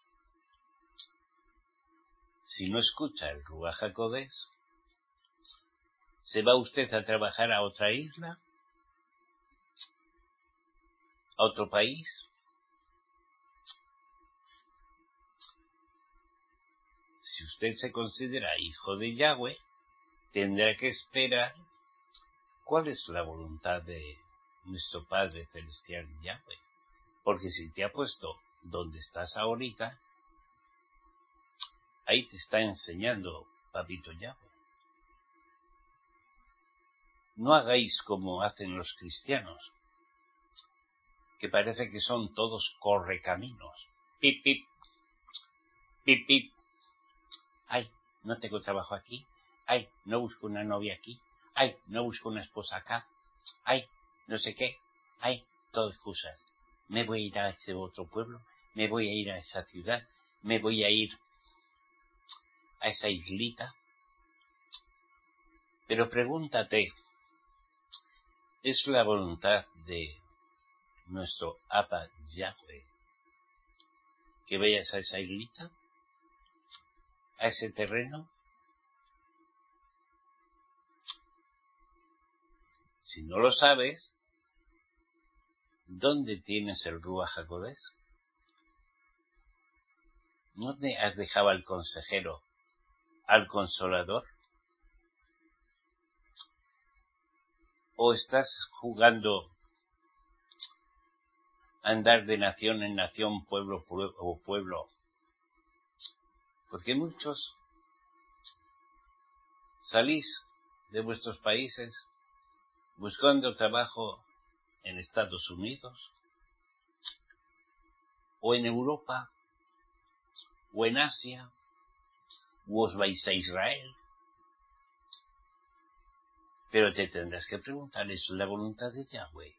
Speaker 1: Si no escucha el Ruach HaKodesh, ¿se va usted a trabajar a otra isla? ¿A otro país? Si usted se considera hijo de Yahweh, tendrá que esperar cuál es la voluntad de nuestro Padre Celestial Yahweh. Porque si te ha puesto donde estás ahorita, ahí te está enseñando Papito Yahweh. No hagáis como hacen los cristianos, que parece que son todos correcaminos. Pip, pip, pip, pip. Ay, no tengo trabajo aquí. Ay, no busco una novia aquí. Ay, no busco una esposa acá. Ay, no sé qué. Ay, todo excusas. Me voy a ir a ese otro pueblo. Me voy a ir a esa ciudad. Me voy a ir a esa islita. Pero pregúntate, ¿es la voluntad de nuestro Abba Yahweh que vayas a esa islita? ¿A ese terreno? Si no lo sabes, ¿dónde tienes el Ruach HaKodesh? ¿Dónde has dejado al consejero, al consolador? ¿O estás jugando a andar de nación en nación, pueblo o pueblo? Porque muchos salís de vuestros países buscando trabajo en Estados Unidos, o en Europa, o en Asia, o os vais a Israel. Pero te tendrás que preguntar, ¿es la voluntad de Yahweh?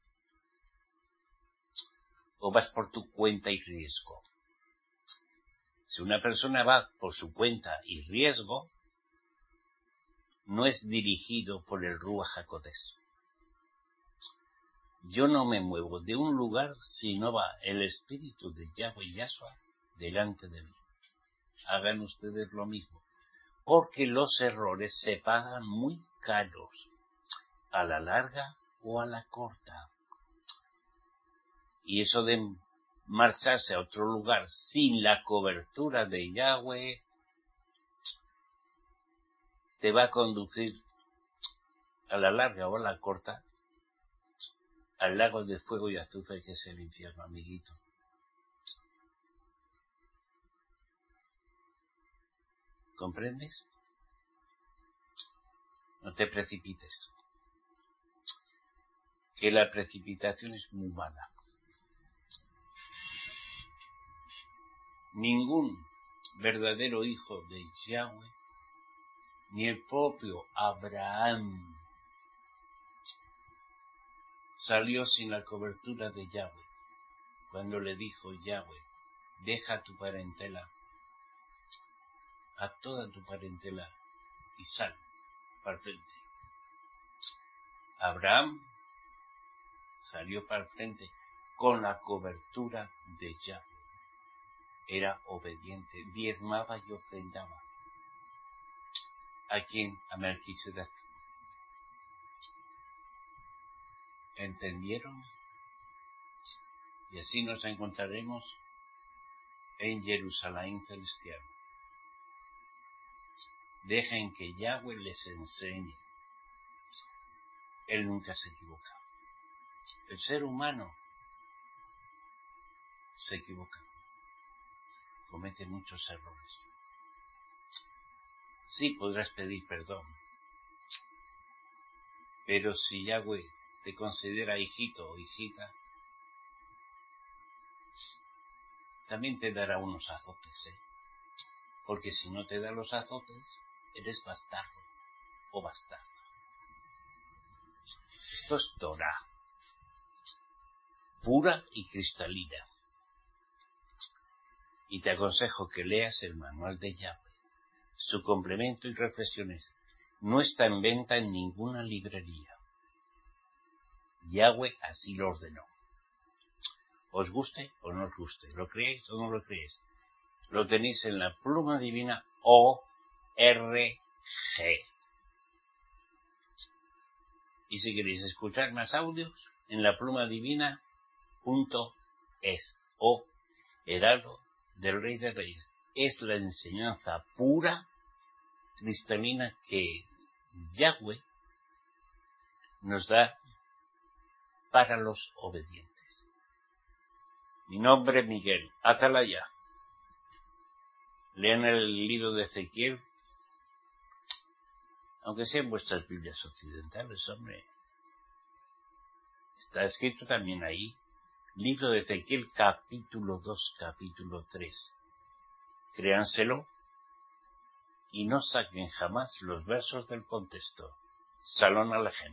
Speaker 1: ¿O vas por tu cuenta y riesgo? Si una persona va por su cuenta y riesgo, no es dirigido por el Ruach HaKodesh. Yo no me muevo de un lugar si no va el Espíritu de Yahweh Yahshua delante de mí. Hagan ustedes lo mismo, porque los errores se pagan muy caros, a la larga o a la corta. Y eso de marcharse a otro lugar sin la cobertura de Yahweh te va a conducir a la larga o a la corta al lago de fuego y azufre que es el infierno, amiguito. ¿Comprendes? No te precipites, que la precipitación es muy mala. Ningún verdadero hijo de Yahweh, ni el propio Abraham, salió sin la cobertura de Yahweh, cuando le dijo Yahweh, deja tu parentela, a toda tu parentela, y sal para el frente. Abraham salió para el frente con la cobertura de Yahweh. Era obediente, diezmaba y ofrendaba. ¿A quién? A Melquisedec. ¿Entendieron? Y así nos encontraremos en Jerusalén celestial. Dejen que Yahweh les enseñe. Él nunca se equivoca. El ser humano se equivoca, comete muchos errores. Sí, podrás pedir perdón, pero si Yahweh te considera hijito o hijita, también te dará unos azotes, ¿eh? Porque si no te da los azotes, eres bastardo o bastarda. Esto es Torah, pura y cristalina. Y te aconsejo que leas el manual de Yahweh. Su complemento y reflexiones no está en venta en ninguna librería. Yahweh así lo ordenó. Os guste o no os guste, lo creéis o no lo creéis. Lo tenéis en la Pluma Divina O R G. Y si queréis escuchar más audios, en la Pluma Divina punto es o Heraldo del Rey de Reyes. Es la enseñanza pura, cristalina, que Yahweh nos da para los obedientes. Mi nombre es Miguel Atalaya. Lean el libro de Ezequiel, aunque sea en vuestras Biblias occidentales, hombre. Está escrito también ahí, libro de Ezequiel, capítulo dos, capítulo tres. Créanselo y no saquen jamás los versos del contexto. Salón Alejem.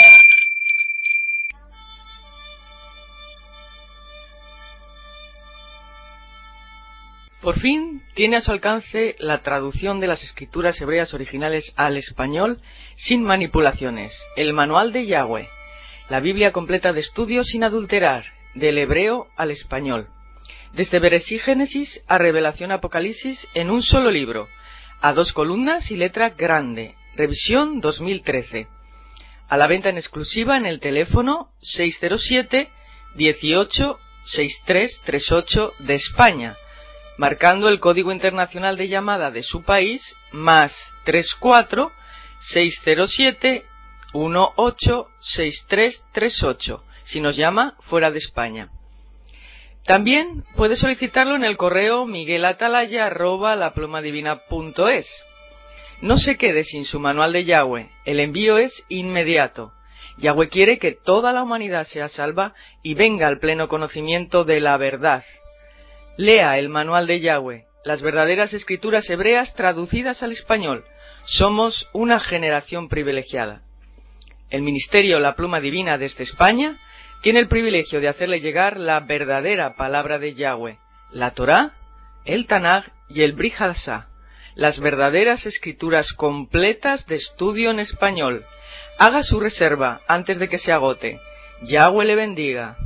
Speaker 2: Por fin tiene a su alcance la traducción de las escrituras hebreas originales al español sin manipulaciones, el Manual de Yahweh, la Biblia completa de estudio sin adulterar, del hebreo al español, desde Bereshit Génesis a Revelación Apocalipsis en un solo libro, a dos columnas y letra grande, revisión dos mil trece, a la venta en exclusiva en el teléfono seis cero siete, dieciocho, sesenta y tres treinta y ocho de España, marcando el código internacional de llamada de su país, más treinta y cuatro, seiscientos siete, dieciocho, sesenta y tres treinta y ocho, si nos llama fuera de España. También puede solicitarlo en el correo miguelatalaya arroba laplumadivina punto es. No se quede sin su manual de Yahweh, el envío es inmediato. Yahweh quiere que toda la humanidad sea salva y venga al pleno conocimiento de la verdad. Lea el manual de Yahweh, las verdaderas escrituras hebreas traducidas al español. Somos una generación privilegiada. El Ministerio La Pluma Divina desde España tiene el privilegio de hacerle llegar la verdadera palabra de Yahweh, la Torá, el Tanaj y el Brit Hadashah, las verdaderas escrituras completas de estudio en español. Haga su reserva antes de que se agote. Yahweh le bendiga.